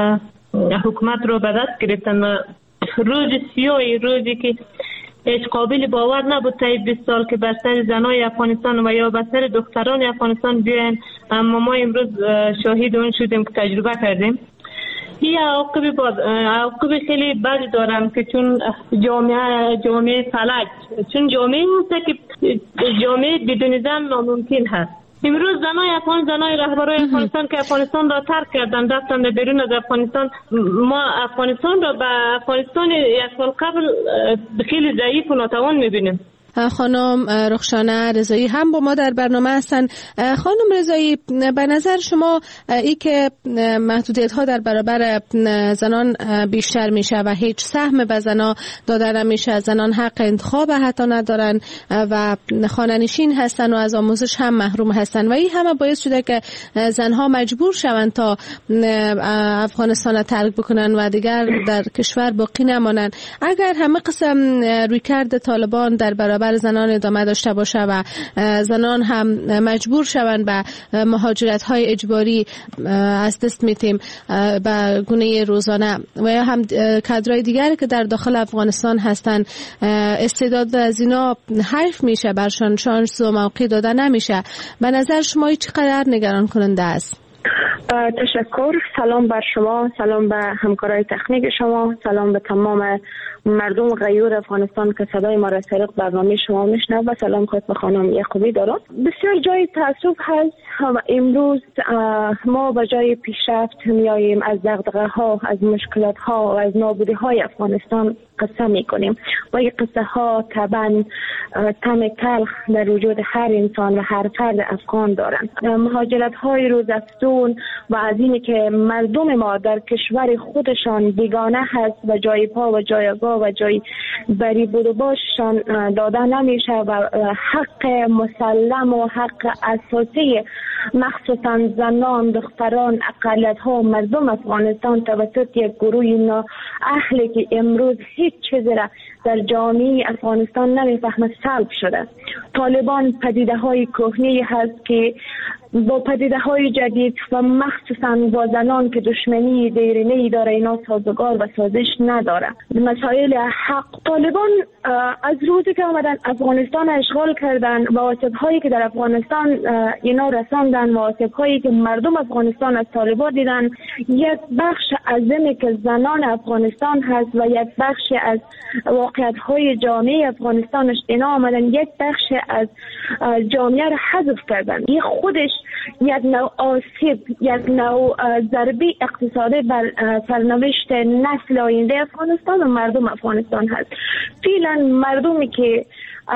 حکومت رو به دست گرفتن. روز سیاهی، روزی که هیچ قابل باور نبود تا بیست سال که بر سر زنای افغانستان و یا بر سر دختران افغانستان بیاین، اما ما امروز شاهد اون شدیم که تجربه کردیم. این عواقب با عواقب خیلی بد دارم که چون جامعه جامعه فلج، چون جامعه هست که جامعه بدون زن ناممکن هست. امروز زنای افغان، زنای رهبرای افغانستان که افغانستان را ترک کردن، رفتن بیرون از افغانستان، ما افغانستان را به افغانستان یک سال قبل خیلی ضعیف و ناتوان میبینیم. خانم رخشانه رضایی هم با ما در برنامه هستن. خانم رضایی، به نظر شما ای که محدودیت ها در برابر زنان بیشتر میشه و هیچ سهم به زنان داده نمیشه، زنان حق انتخاب حتی ندارن و خانه‌نشین هستن و از آموزش هم محروم هستن و این همه باعث شده که زنها مجبور شوند تا افغانستان ترک بکنن و دیگر در کشور باقی نمانن. اگر همه قسم رویکرد طالبان در برابر زنان ادامه داشته باشه و زنان هم مجبور شوند به مهاجرت های اجباری از دست میتیم به گونه روزانه و یا هم کادرهای دیگری که در داخل افغانستان هستن استعداد از اینا حیف میشه، برشان شانس و موقع داده نمیشه، به نظر شما چقدر نگران کننده است؟ تشکر. سلام بر شما، سلام به همکارای تکنیک شما، سلام به تمام مردم غیور افغانستان که صدای ما را از طریق برنامه شما میشنوه و سلام خاص به خانم یعقوبی دارم. بسیار جای تاسف هست امروز ما به جای پیشرفت میاییم از دغدغه ها، از مشکلات ها و از نابودی های افغانستان قصه میکنیم و این قصه ها طبعا طعم تلخ در وجود هر انسان و هر فرد افغان دارند. مهاجرت های روزافزون و از اینی که مردم ما در کشور خودشان بیگانه هست و جای پا و جایگاه و جای بری بود و باششان داده نمیشه و حق مسلم و حق اساسی مخصوصا زنان، دختران، اقلیت ها و مردم افغانستان توسط یک گروه نااهلی که امروز هیچ چیزی را در جامعه افغانستان نمیفهمه سلب شده. طالبان پدیده های کهنی هست که با پدیده های جدید و مخصوصا با زنان که دشمنی دیرینه‌ای داره اینا سازگار و سازش نداره. مسائل حق طالبان از روزی که آمدن افغانستان اشغال کردن و آسیب هایی که در افغانستان اینا رساندن و آسیب هایی که مردم افغانستان از طالبان دیدن، یک بخش عظیمی که زنان افغانستان هست و یک بخش از واقعیت های جامعه افغانستانش اینا آمدن یک بخش از جامعه را حذف کردن. این خودش یک نوع آسیب، یک نوع ضربه اقتصادی بر سرنوشت نسل آینده افغانستان و مردم افغانستان هست. فعلا مردمی که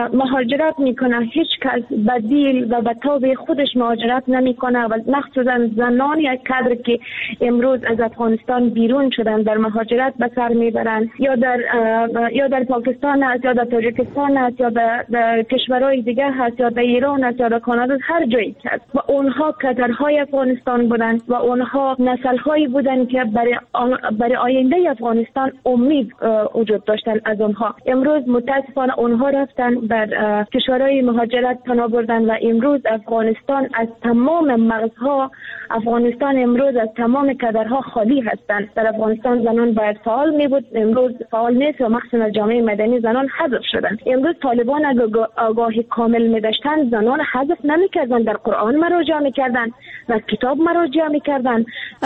مهاجرت میکنه هیچ کس بدیل و به تاب خودش مهاجرت نمیکنه و مخصوصا زنان یک کادر که امروز از افغانستان بیرون شدن در مهاجرت به سر میبرن، یا در یا در پاکستان هست یا در تاجیکستان هست یا در, در کشورهای دیگه هست یا در ایران هست یا در کانادا، هر جایی هست و اونها کادرهای افغانستان بودن و اونها نسل‌هایی بودن که برای برای آینده افغانستان امید وجود داشتن از اونها. امروز متاسفانه اونها رفتن در کشورهای مهاجرت پناه بردن و امروز افغانستان از تمام مغزها، افغانستان امروز از تمام کادرها خالی هستند. در افغانستان زنان باید فعال می بود، امروز فعال نیست و مخصوصا جامعه مدنی زنان حذف شدند. امروز طالبان اگر آگاهی کامل می داشتند زنان حذف نمی کردند، در قرآن مراجعه می کردند، در کتاب مراجعه می کردند.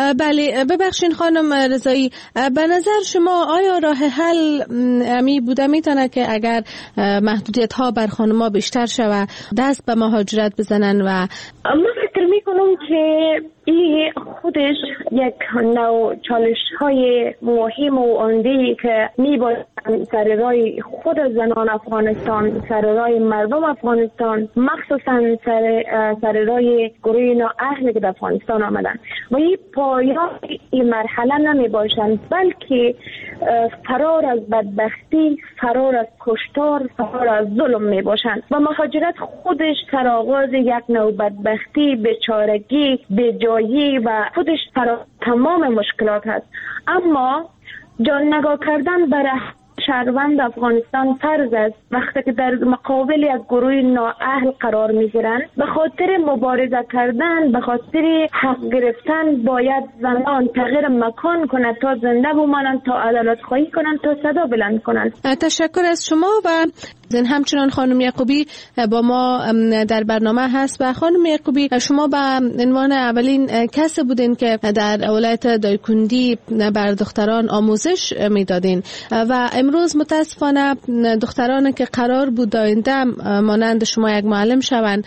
بله ببخشید خانم رضایی، به نظر شما آیا راه حل امی بوده میتونه که اگر محدودیت ها بر خانم‌ها بیشتر شود دست به مهاجرت بزنن؟ و من فکر میکنم که این خودش یک نوع چالش های مهم و عمده که میباید سر رای خود زنان افغانستان، سر رای مردم افغانستان، مخصوصا سر سر رای گروه نااهلی که در افغانستان آمدن و این پایان این مرحله نمی باشند، بلکه فرار از بدبختی، فرار از کشتار، فرار از ظلم می باشند و مهاجرت خودش سرآغاز یک نوع بدبختی، بیچارگی، بیجایی و خودش فرار تمام مشکلات هست. اما جان نگاه کردن برای شهروند افغانستان فرض است وقتی که در مقابل از گروه نااهل قرار میگیرند. به خاطر مبارزه کردن، به خاطر حق گرفتن باید زنان تغییر مکان کنند تا زنده بمانند، تا عدالت خواهی کنند، تا صدا بلند کنند. تشکر از شما. و همچنان خانم یعقوبی با ما در برنامه هست. و خانم یعقوبی شما به عنوان اولین کسی بودین که در ولایت دایکندی بر دختران آموزش میدادین و امروز متاسفانه دختران که قرار بود آینده مانند شما یک معلم شوند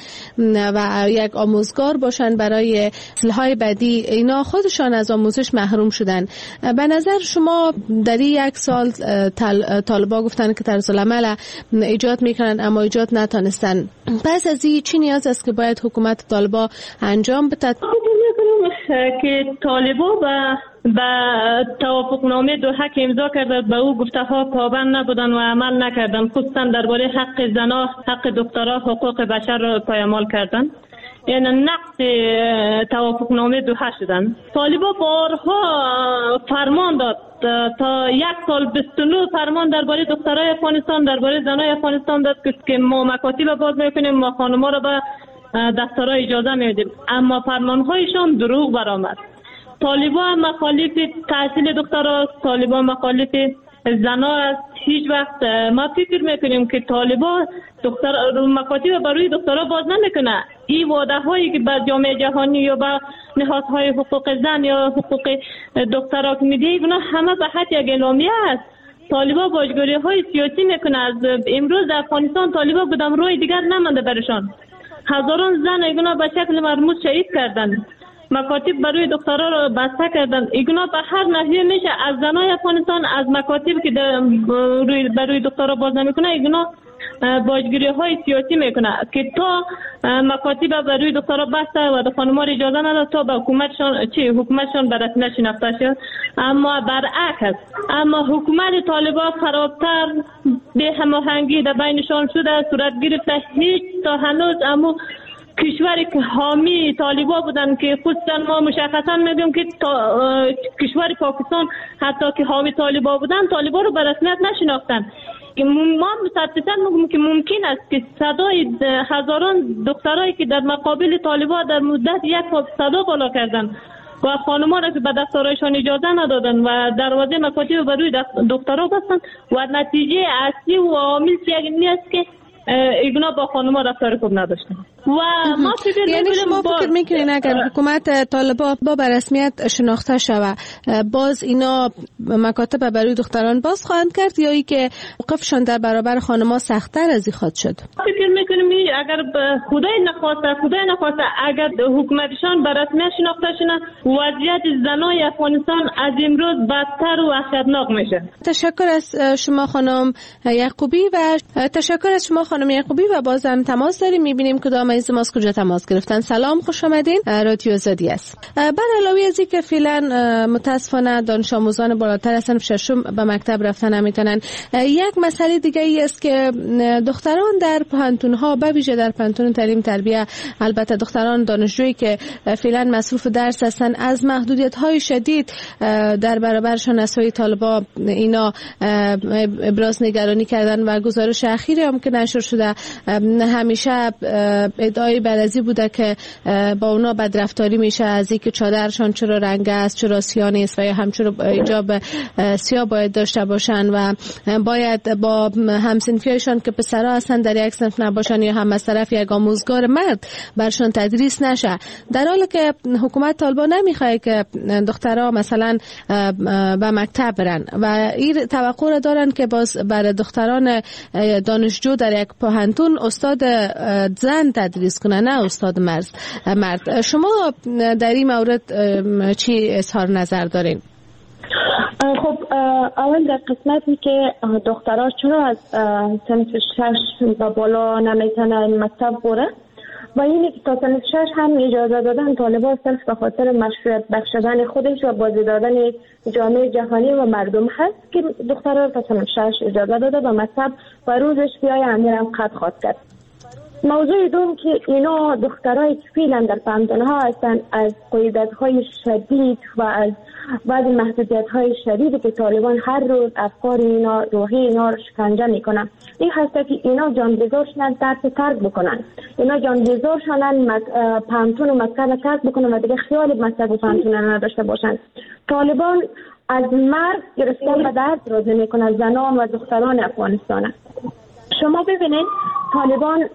و یک آموزگار باشند برای نسل‌های بعدی، اینا خودشان از آموزش محروم شدن. به نظر شما در یک سال طالبا گفتن که طرز العمل ایجاد میکنن اما ایجاد نتانستن، پس از این چی نیاز است که باید حکومت طالبا انجام بده؟ که طالبا به به توافقنامه دوحه که امضا کرده به او گفته ها پابند نبودن و عمل نکردن، خصوصا درباره حق زنا، حق دخترها، حقوق بشر را پایمال کردن، یعنی نقض توافقنامه دوحه شدن. طالبا بارها فرمان داد، تا یک سال بیست و نه فرمان درباره دخترای افغانستان، درباره زنای افغانستان داد که ما مکاتب باز میکنیم، ما خانم‌ها را به دخترای اجازه میدیم، اما فرمانهایشان دروغ برآمد. طالبان مخالف تحصیل دخترها، طالبان مخالف زنا است. هیچ وقت ما فکر میکنیم که طالبان دختر مکاتب برای دخترها باز نمیکنه. این وعده هایی که به جامعه جهانی یا به نهادهای حقوق زن یا حقوق دخترها که میده اینا همه به حد یک اعلامیه است. طالبا باجگیری های سیاسی میکنه. از امروز در افغانستان طالبا بودم روی دیگر نمانده برشان. هزاران زن اینا به شکل مرموز شهید کردند. مکاتب برای دخترها را بسته کردند. اینا به هر نحوه میشه از زنای افغانستان از مکاتب که روی برای دخترها باز نمیکنه اینا باجگیری های سیاسی میکنه که تا مکاتب برای دخترها بسته و خانم‌ها اجازه نداد تا به حکومتشان چی حکومتشان به رسمیت شناخته شد. اما برعکس اما حکومت طالبان خرابتر به هماهنگی در بینشان شده صورت گرفته. هیچ تا هنوز اما کشوری که حامی طالبان بودن که خصوصا ما مشخصا میگیم که کشور پاکستان حتی که حامی طالبان بودن طالبان رو به رسمیت نشناختن. ما مصدقاً میگم که ممکن است که صدای هزاران دخترایی که در مقابل طالبان در مدت یک سال صدا بالا کردن و خانم‌ها را که به دفترشان اجازه ندادن و دروازه مکاتب بر روی دخترها بستن و نتیجه اصلی و عامل یک نیست که ایگنا با خانم‌ها رفتار خوب نداشتن. و ما فکر یعنی شما فکر میکنین اگر حکومت طالبان با به رسمیت شناخته شود باز اینا مکاتب برای دختران باز خواهند کرد یا ای که موقفشان در برابر خانم‌ها سخت‌تر از این خواهد شد؟ فکر میکنیم اگر خدای نخواسته خدای نخواسته اگر حکومتشان به رسمیت شناخته شود وضعیت زنای افغانستان از امروز بدتر و وحشتناک میشه. تشکر از شما خانم یعقوبی و تشکر از شما خانم یعقوبی و بازم تماس داریم. میبینیم کدام از ما کجا تماس گرفتن. سلام، خوش آمدین. رادیو آزادی است. بر علاوه از اینکه فعلا متاسفانه دانش آموزان بالاتر از صنف ششم به مکتب رفتن نمیتونن، یک مسئله دیگه ای است که دختران در پانتون ها به ویژه در پانتون تعلیم تربیت، البته دختران دانشجویی که فعلا مصروف درس هستن، از محدودیت های شدید در برابرشان از سوی طالبان اینا ابراز نگرانی کردن و گزارش اخیری هم که نشر شده همیشه ادعای بعضی بوده که با اونا بدرفتاری میشه، از اینکه چادرشان چرا رنگ است، چرا سیاه نیست و یا همچنین حجاب سیاه باید داشته باشن و باید با همسنفیایشان که پسرها هستن در یک صنف نباشن یا هم از طرف یک آموزگار مرد برشان تدریس نشه، در حالی که حکومت طالبان نمیخواد که دخترها مثلا به مکتب برن و این توقع را دارن که باز برای دختران دانشجو در یک پوهنتون استاد زن تدریس کنه نه استاد مرد. شما در این مورد چی اظهار نظر دارین؟ خب اول در قسمتی که دخترها چرا از صنف شش و بالا نمیتونن مکتب بره و اینی که تا صنف شش هم اجازه دادن طالبان صرف به خاطر مشروعیت بخشیدن خودش و بازی دادن جامعه جهانی و مردم هست که دخترها تا صنف شش اجازه داده و مکتب و روزش بیای امیرم قد خواهد کرد. موضوع دوم که اینا دخترای که فعلا در پانتون‌ها هستن از قیودهای شدید و از بعضی محدودیت‌های شدیدی که طالبان هر روز افکار اینا روحی اینا رو شکنجه میکنن. این هسته که اینا جانبازار شدن درس ترک بکنن، اینا جانبازار شدن پانتون و مکتب ترک بکنن و دیگه خیال مکتب و پانتون نداشته باشن. طالبان از مرد گرفتن به دست راضی میکنن زنان و دختران افغانستان. شما ببینید طالبان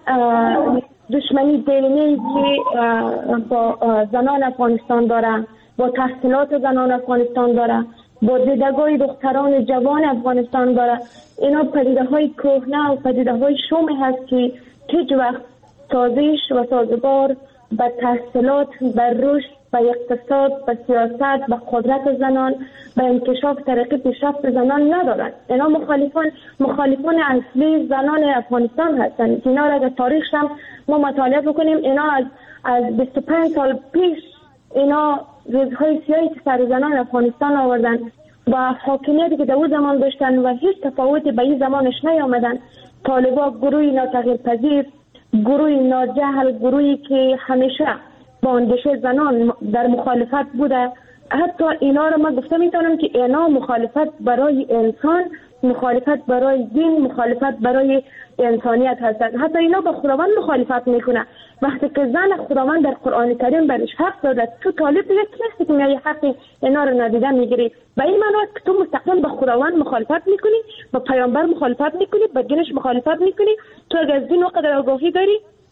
دشمنی دینی که با زنان افغانستان داره، با تحصیلات زنان افغانستان داره، با دیدگاه دختران جوان افغانستان داره. اینا پدیده های کهنه و پدیده های شومی هست که هیچ وقت سازش و سازگار به تحصیلات، به رشد، به اقتصاد، به سیاست، به قدرت زنان، به انکشاف طریق پیشرفت زنان ندارند. اینا مخالفان مخالفان اصلی زنان افغانستان هستند. اینا را در تاریخش هم ما مطالعه بکنیم، اینا از از بیست و پنج سال پیش اینا روزهای سیاهی که سر زنان افغانستان آوردن و حاکمیتی که در اون زمان داشتن و هیچ تفاوتی به این زمانش نیامدن. طالبان گروهی ناتغییر پذیر، گروهی ناجهل، گروهی که همیشه با اندیشه زنان در مخالفت بوده. حتی اینا رو من گفته میتونم که اینا مخالفت برای انسان، مخالفت برای دین، مخالفت برای انسانیت هستند. حتی اینا با خداوند مخالفت میکنه. وقتی که زن خداوند در قرآن کریم برش حق داده، تو طالب دیگه کسی که میای حق اینا رو ندیده میگیری. و این معنی که تو مستقل با خداوند مخالفت میکنی، با پیامبر مخالفت میکنی، با دینش مخالفت میکنی. تو اگر از دین و قدر آگاهی داری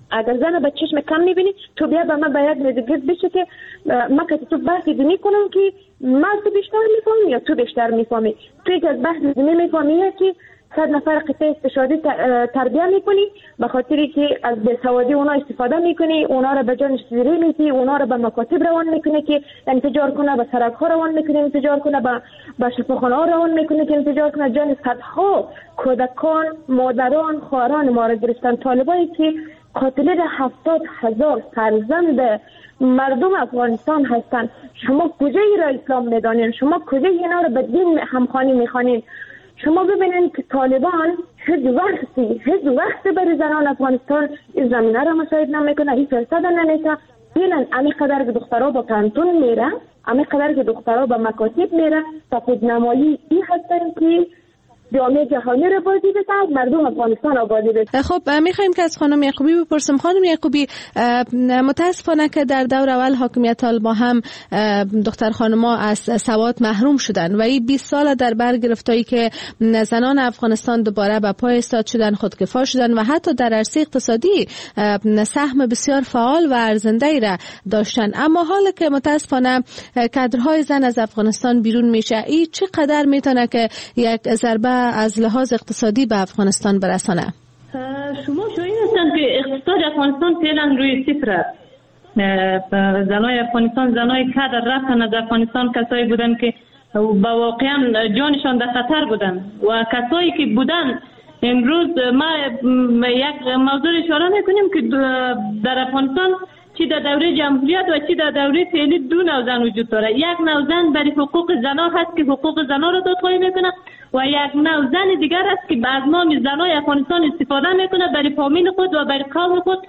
اگر زن به چشم کم میبینی تو بیا به من باید نزدیک بشه که ما که تو بحث دینی کنم که ما تو بیشتر میفهمی یا تو بیشتر میفهمی. تو که از بحث دینی میفهمی که صد نفر قطعه استشهادی تربیه میکنی به خاطری که از بیسوادی اونا استفاده میکنی، اونا رو به جانش زیری میتی، اونا رو به مکاتب روان میکنی که انتجار کنه، به سرک ها روان میکنی انتجار کنه، به به شفاخانه ها روان میکنی که انتجار کنه. جان صدها کودکان، مادران، خواهران ما رو گرفتن. طالبایی که قاتل هفتاد هزار فرزند مردم افغانستان هستند. شما کجای را اسلام میدانین؟ شما کجای اینا رو به دین همخوانی میخوانین؟ شما ببینید که طالبان هیچ وقتی هیچ وقتی برای زنان افغانستان این زمینه را مساعد نمیکنه، این فرصت نمیده. ببینن امی قدر که دخترها با پانتون میره، امی قدر که دخترها با مکاتب میره، تا خودنمایی این هستن که جامعه جهانی رو بازی بده، مردم افغانستان رو بازی بده. خب میخوایم که از خانم یعقوبی بپرسم. خانم یعقوبی، متاسفانه که در دور اول حاکمیت طالبان هم دختر خانم‌ها از سواد محروم شدن و این بیست سال در بر گرفتایی که زنان افغانستان دوباره به پای ایستاد شدن، خودکفا شدن و حتی در عرصه اقتصادی سهم بسیار فعال و ارزنده‌ای را داشتن. اما حالا که متاسفانه کادرهای زن از افغانستان بیرون میشه، این چقدر میتونه که یک ضربه از لحاظ اقتصادی به افغانستان برسانه؟ شما شاید هستند که اقتصاد افغانستان فعلا روی صفر است. زنای افغانستان، زنای کادر رفتن از افغانستان کسایی بودن که با واقعا جانشان در خطر بودن و کسایی که بودن امروز ما یک موضوع اشاره میکنیم که در افغانستان چی در دوره جمهوریت و چی در دوره فعلی دو نوع زن وجود داره. یک نوع زن برای حقوق زنها هست که حقوق زنها را دادخواهی میکنه و یک نوع زن دیگر است که از نام زنای افغانستان استفاده میکنه برای فامیل خود و برای قوم خود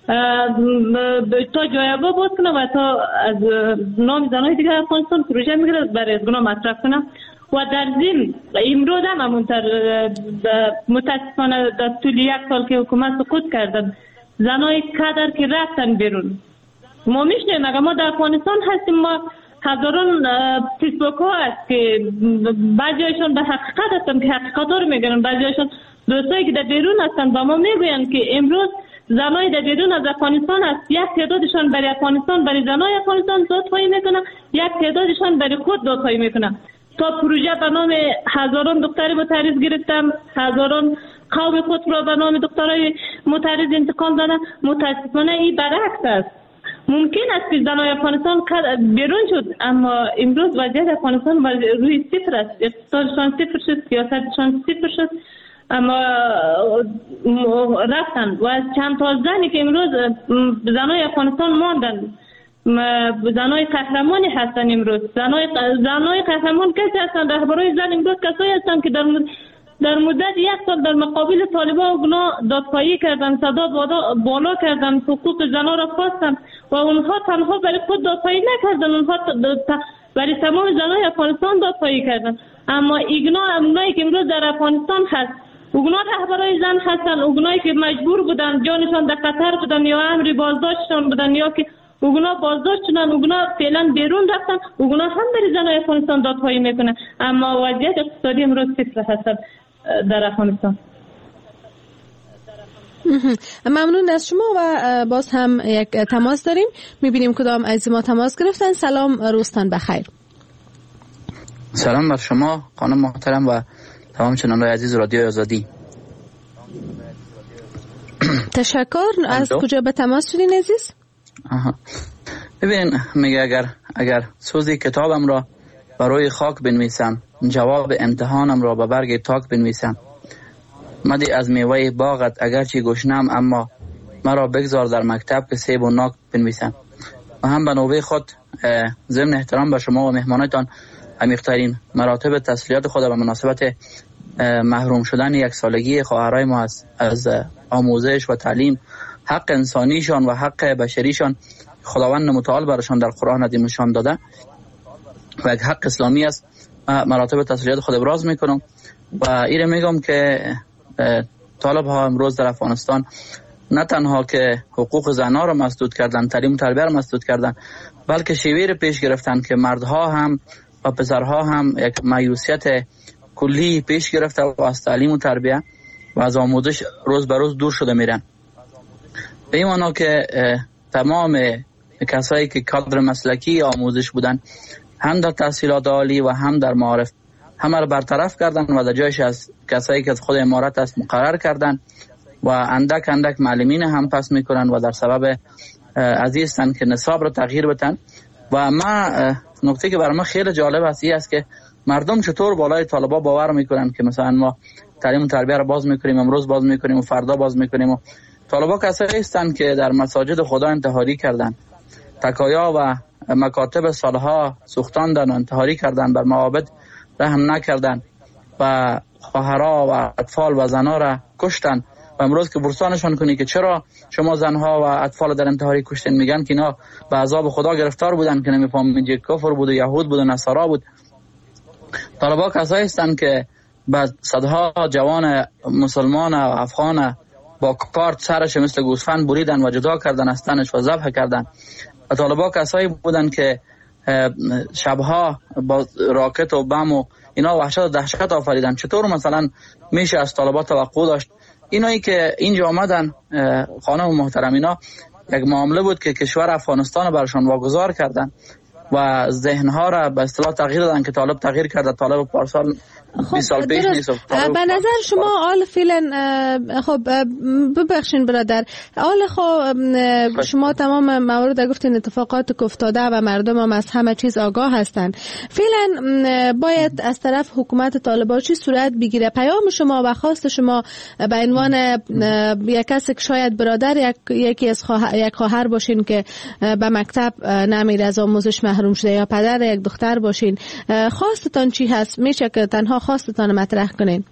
تا جایگاه باز کنه و تا از نام زنای دیگر افغانستان پروژه میگیره برای از گناه مصرف کنه. و در ضمن امروز هم همونطور متاسفانه در طول یک سال که حکومت سقوط کردن، زنای کادر که رفتن بیرون، ما میشنیم اگر ما در افغانستان هستیم، ما هزاران فیسبوک ها هست که بعضیشون به حقیقت هستن که حقیقت ها رو میگن، بعضیشون دوستایی که در بیرون هستن با ما میگوین که امروز زنای در بیرون از افغانستان هست، یک تعدادشان برای افغانستان، برای زنای افغانستان دادخواهی میکنن، یک تعدادشان برای خود دادخواهی میکنن. تا پروژه به نام هزاران دختر متعرض گرفتم، هزاران قوم خود را به نام دخترای متعرض انتقام دادن. متاسفانه این برعکس است. ممکن است که زنای افغانستان بیرون شد، اما امروز وضعیت افغانستان روی صفر است. اقتصادشان صفر شد، سیاستشان صفر شد، اما رفتن و چند تا زنی که امروز زنای افغانستان ماندن، زنای قهرمانی هستن. امروز زنای زنای قهرمان کسی هستن؟ رهبرای زن امروز کسایی هستن که در در مدت یک سال در مقابل طالبان گناه دادخواهی کردن، صدا بالا کردن، حقوق زنان را خواستن و اونها تنها برای خود دادخواهی نکردن، اونها برای تمام زنای افغانستان دادخواهی کردن. اما ایگنا اونایی که امروز در افغانستان هست، اونا رهبرای زن هستن، اونایی که مجبور بودن، جانشان در خطر بودن یا امر بازداشتشان بودن یا که اونا بازداشت شدن، اونا فعلا بیرون رفتن، اونا هم برای زنای افغانستان دادخواهی میکنن. اما وضعیت اقتصادی امروز صفر هست در افغانستان. ممنون از شما و باز هم یک تماس داریم، میبینیم کدام از ما تماس گرفتن. سلام، روزتان بخیر. سلام بر شما خانم محترم و تمام شنوندگان عزیز رادیو آزادی. تشکر. از کجا به تماس شدین عزیز؟ آها. ببین، میگه اگر اگر سوزی کتابم را برای خاک بنویسم، جواب امتحانم را به برگ تاک بنویسم، مدی از میوه باغت اگرچه گشنم، اما مرا بگذار در مکتب که سیب و ناک بنویسم. و هم به نوبه خود ضمن احترام به شما و مهمانتان عمیق‌ترین مراتب تسلیت خود به مناسبت محروم شدن یک سالگی خواهرای ما از, از آموزش و تعلیم، حق انسانیشان و حق بشریشان خداوند متعال برشان در قرآن عظیمشان داده و یک حق اسلامی است. مراتب تسلیت خود ابراز میکنم و ایره میگم که طالب ها امروز در افغانستان نه تنها که حقوق زنها را مسدود کردن، تعلیم و تربیه را مسدود کردن، بلکه شیوه را پیش گرفتن که مردها هم و پسرها هم یک مایوسیت کلی پیش گرفته و از تعلیم و تربیه و از آموزش روز به روز دور شده میرن. به این معنا که تمام کسایی که کادر مسلکی آموزش بودن هم در تحصیلات عالی و هم در معارف همه را برطرف کردن و در جایش از کسایی که از خود امارت است مقرر کردن و اندک اندک معلمین هم پس میکنن و در سبب از این هستند که نصاب را تغییر بدن. و ما نکته که برای ما خیلی جالب است این است که مردم چطور بالای طالبا باور میکنن که مثلا ما تعلیم و تربیت را باز میکنیم، امروز باز میکنیم و فردا باز میکنیم. و طالبا کسایی هستند که در مساجد خدا انتحاری کردن، تکایا و مکاتب سالها سوختاندن و انتحاری کردن، بر معابد رحم نکردن و خواهرها و اطفال و زنها را کشتن. و امروز که برسانشان کنی که چرا شما زنها و اطفال در انتحاری کشتین، میگن که اینا به عذاب خدا گرفتار بودن که نمیفهمید که کفر بود و یهود بود و نصارا بود. طالبا کسایی هستند که بعد صدها جوان مسلمان و افغان با کارت سرش مثل گوسفند بریدن و جدا کردن از تنش و ذبح کردن. و طالبا کسایی بودن که شبها با راکت و بم و اینا وحشت و دهشت آفریدن. چطور مثلا میشه از طالبا توقع داشت؟ اینایی که اینجا آمدن خانم محترم، اینا یک معامله بود که کشور افغانستان برشان واگذار کردن و ذهنها را به اصطلاح تغییر دادن که طالب تغییر کرده، طالب پارسال بیست سال پیش نیست. به نظر شما آل فعلا خب ببخشین برادر آل خب شما تمام موارد گفتین اتفاقات که افتاده و مردم هم از همه چیز آگاه هستند. فعلا باید از طرف حکومت طالبان چی صورت بگیره؟ پیام شما و خواست شما به عنوان یک کس که شاید برادر یک یکی از خواهر یک خواهر باشین که به مکتب نمیره، از آموزش محروم شده، یا پدر یک دختر باشین، خواستتان چی هست؟ میشه که تنها خواستتان مطرح کنین؟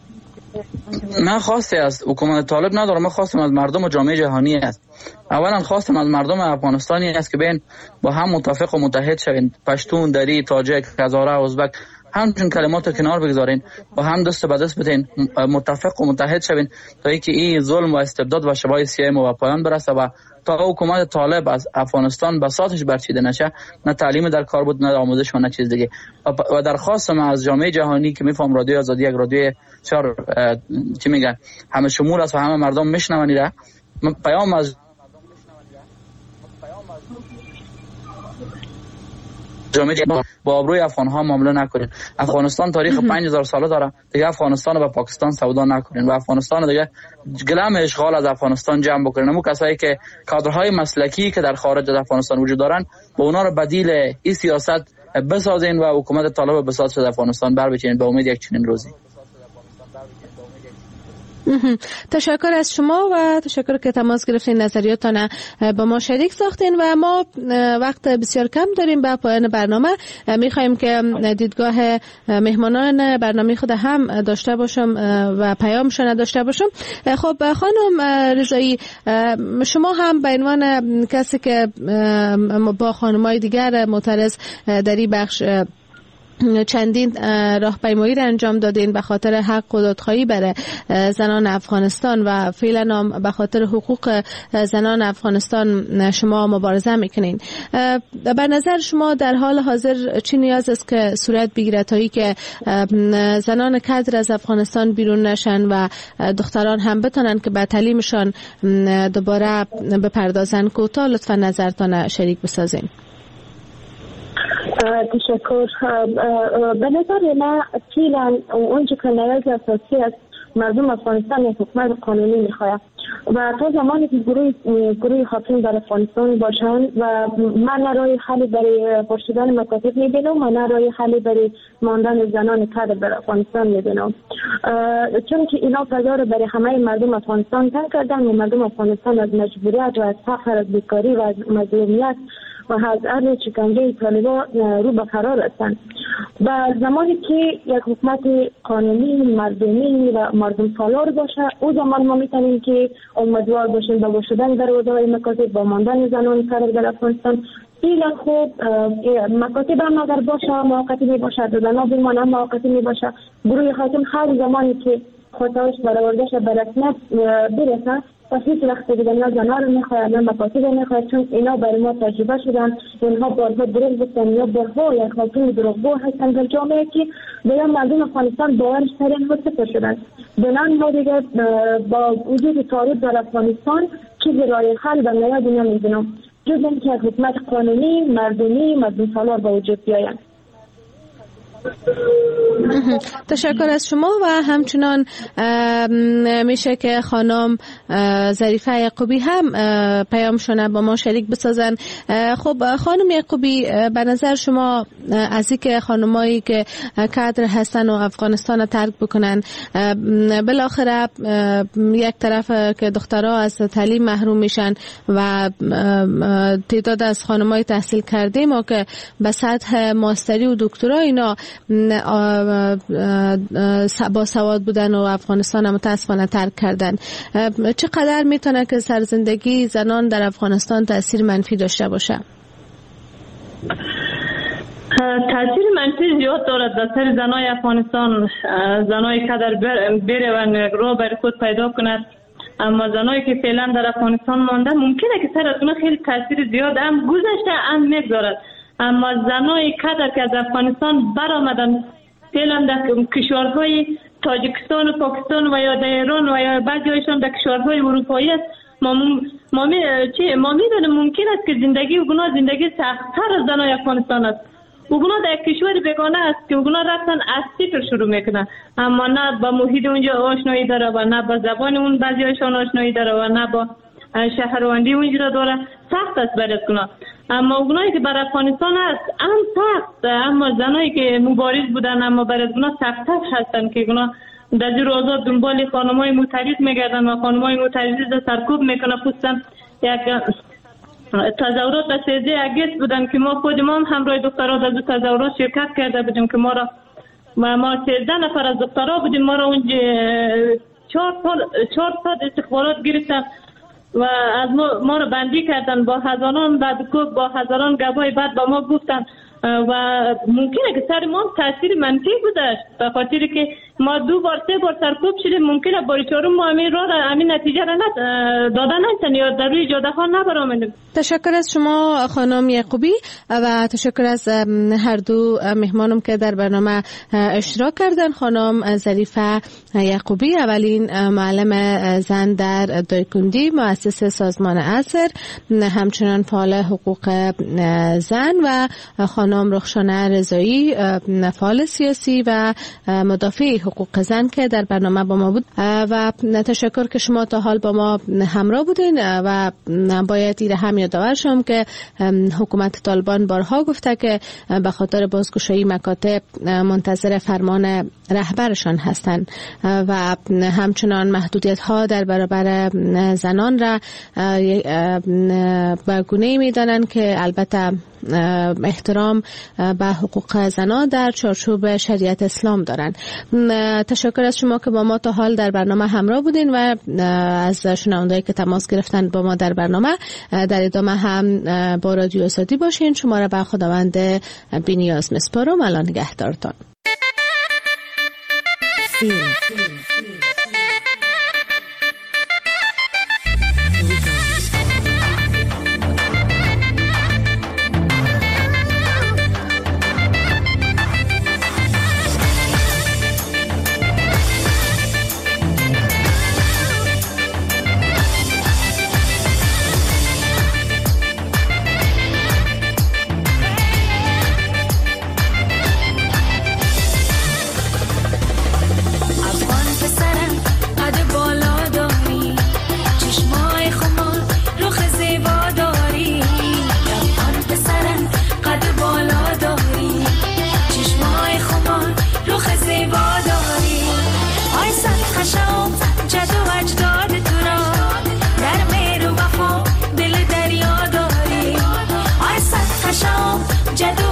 من خواسته از حکومت طالب ندارم، من خواستم از مردم و جامعه جهانی است. اولا خواستم از مردم افغانستانی است که بین با هم متفق و متحد شوین، پشتون، دری، تاجک، هزاره، ازبک، همچون کلمات رو کنار بگذارین و هم دست به دست بدین، متفق و متحد شوین تا اینکه این ظلم و استبداد و شبای سیاه ما به پایان برسه و تا حکومت طالب از افغانستان بساطش برچیده نشه، نه تعلیم در کار بود، نه آموزش و نه چیز دیگه. و درخواست من از جامعه جهانی که میفهم رادیو آزادی یک رادیو چهار چی میگن همه شمول است و همه مردم میشنون ایره، من پیام از جامعه با آبروی افغان ها معامله نکنین. افغانستان تاریخ پنج هزار ساله داره، دیگه افغانستان رو با پاکستان سودا نکنین و افغانستان دیگه گلم اشغال از افغانستان جمع بکنین. اون کسایی که کادرهای مسلکی که در خارج از افغانستان وجود دارن با اونا رو بدیل این سیاست بسازین و حکومت طالب بساز افغانستان بر بچینین به امید یک چنین روزی. تشکر از شما و تشکر که تماس گرفتین، نظریاتتان با ما شریک ساختین و ما وقت بسیار کم داریم. به پایان برنامه میخوایم که دیدگاه مهمانان برنامه خود هم داشته باشم و پیامشان داشته باشم. خب خانم رضایی، شما هم به عنوان کسی که با خانمای دیگر معترض در این بخش چندین راهپیمایی را انجام دادین به خاطر حق و دادخواهی برای زنان افغانستان و فعلا هم به خاطر حقوق زنان افغانستان شما مبارزه میکنین. به نظر شما در حال حاضر چی نیاز است که صورت بگیره تا ای که زنان کادر از افغانستان بیرون نشن و دختران هم بتونن که به تعلیمشان دوباره بپردازن؟ کوتاه لطفا نظرتان شریک بسازین. تشکر. به نظر من فعلا اونچه که نیاز اساسی است مردم افغانستان یک حکومت قانونی میخواهد و تا زمانی که گروه گروه حاکم در افغانستان باشند و من نه راه حلی برای پرسیدن مکاتب میبینم و نه راه حلی برای ماندن زنان کادر در افغانستان میبینم، چون که اینا فضا رو برای همه مردم افغانستان تنگ کردن و مردم افغانستان از مجبوریت و از فقر، از بیکاری و از مظلومیت و از عرض شکنجه طالبان رو به فرار هستند. و زمانی که یک حکومت قانونی، مردمی و مردم سالار باشه، او زمان ما میتونیم که امیدوار باشیم با شدن دروازه‌های مکاتب، با ماندن زنان کادر در افغانستان. فعلا خوب مکاتب هم اگر باشه موقتی می باشه، زنان بمانه موقتی می باشه، گروه حاکم هر زمانی که خواهش برآوردهش به رسمیت برسه و هیچ وقت دیگه نه زنها رو میخواید نه مفاسد رو میخواید، چون اینا برای ما تجربه شدن. اینها بارها دروغ گفتن یا بارها یک خاتون دروغگو هستن در جامعه که دیگه مردم افغانستان باورش سر اینها صفر شدن. بنان ما دیگه با وجود تعارض در افغانستان چیزی رای حل در نیا دنیا میدونم جز اینکه حکومت قانونی مردمی مردم سالار با وجود بیاین. تشکر از شما و همچنان میشه که خانم ظریفه یعقوبی هم پیامشون با ما شریک بسازن. خب خانم یعقوبی، به نظر شما از اینکه خانمایی که کادر هستن و افغانستان ترک بکنن، بالاخره یک طرف که دخترها از تعلیم محروم میشن و تعداد از خانمای تحصیل کرده ما که به سطح ماستری و دکترا اینا با سواد بودن و افغانستان متاسفانه ترک کردن، چقدر میتونه که سرزندگی زنان در افغانستان تاثیر منفی داشته باشه؟ تاثیر منفی زیاد دارد در سر زنای افغانستان. زنایی که در بره و رو بر خود پیدا کند، اما زنایی که فعلا در افغانستان مانده ممکنه که سر از اون خیلی تاثیر زیاد هم گذشته هم میگذارد. اما زنای کادر که از افغانستان برآمدن فعلا در کشورهای تاجیکستان و پاکستان و یا در ایران و یا بعضی هایشان در کشورهای اروپایی است، ما ما می چی ما میدونیم ممکن است که زندگی اونا زندگی سخت‌تر از زنای افغانستان است. اونا در کشور بیگانه است که اونا رفتن از صفر شروع میکنن، اما نه با محیط اونجا آشنایی داره و نه با زبان اون بعضی هایشان آشنایی داره و نه با شهروندی اونجا داره. سخت است برای اونا. اما اونایی که بر افغانستان هست هم سخت، اما زنایی که مبارز بودن اما برای اونا سخت‌تر هستن که اونا در زیر آزاد دنبال خانمای معترض میگردن و خانمای معترض سرکوب میکنه. خصوصا یک تظاهرات در سیزده اگست بودن که ما خود ما هم همراه دخترها در دو تظاهرات شرکت کرده بودیم که ما را ما سیزده نفر از دخترها بودیم، ما را اونجا چهار سال چهار سال استخبارات گرفتن و از ما, ما رو بندی کردن با هزاران بعد با هزاران گواهی بعد با ما گفتن و ممکنه که سر ما تاثیر منفی بوده به خاطر که ما دو بار سه بار سرکوب شدیم. ممکنه بار چهارم ما همین راه همین نتیجه را دادن نشن یا در روی جاده ها نبرآمدیم. تشکر از شما خانم یعقوبی و تشکر از هر دو مهمانم که در برنامه اشتراک کردن. خانم ظریفه یعقوبی، اولین معلم زن در دایکندی مؤسس سازمان عصر، همچنان فعال حقوق زن، و خانم رخشانه رضایی، فعال سیاسی و مدافع حقوق زن که در برنامه با ما بود. و تشکر که شما تا حال با ما همراه بودین و باید ایره هم یادآور شم که حکومت طالبان بارها گفته که به خاطر بازگشایی مکاتب منتظر فرمان رهبرشان هستند و همچنان محدودیت ها در برابر زنان را به گونه‌ای می‌دانند که البته احترام به حقوق زنان در چارچوب شریعت اسلام دارند. تشکر از شما که با ما تا حال در برنامه همراه بودین و از شنوندهایی که تماس گرفتن با ما در برنامه. در ادامه هم با رادیو آزادی باشین. شما را به خداوند بی‌نیاز میسپارم. الان نگهدارتان. جدو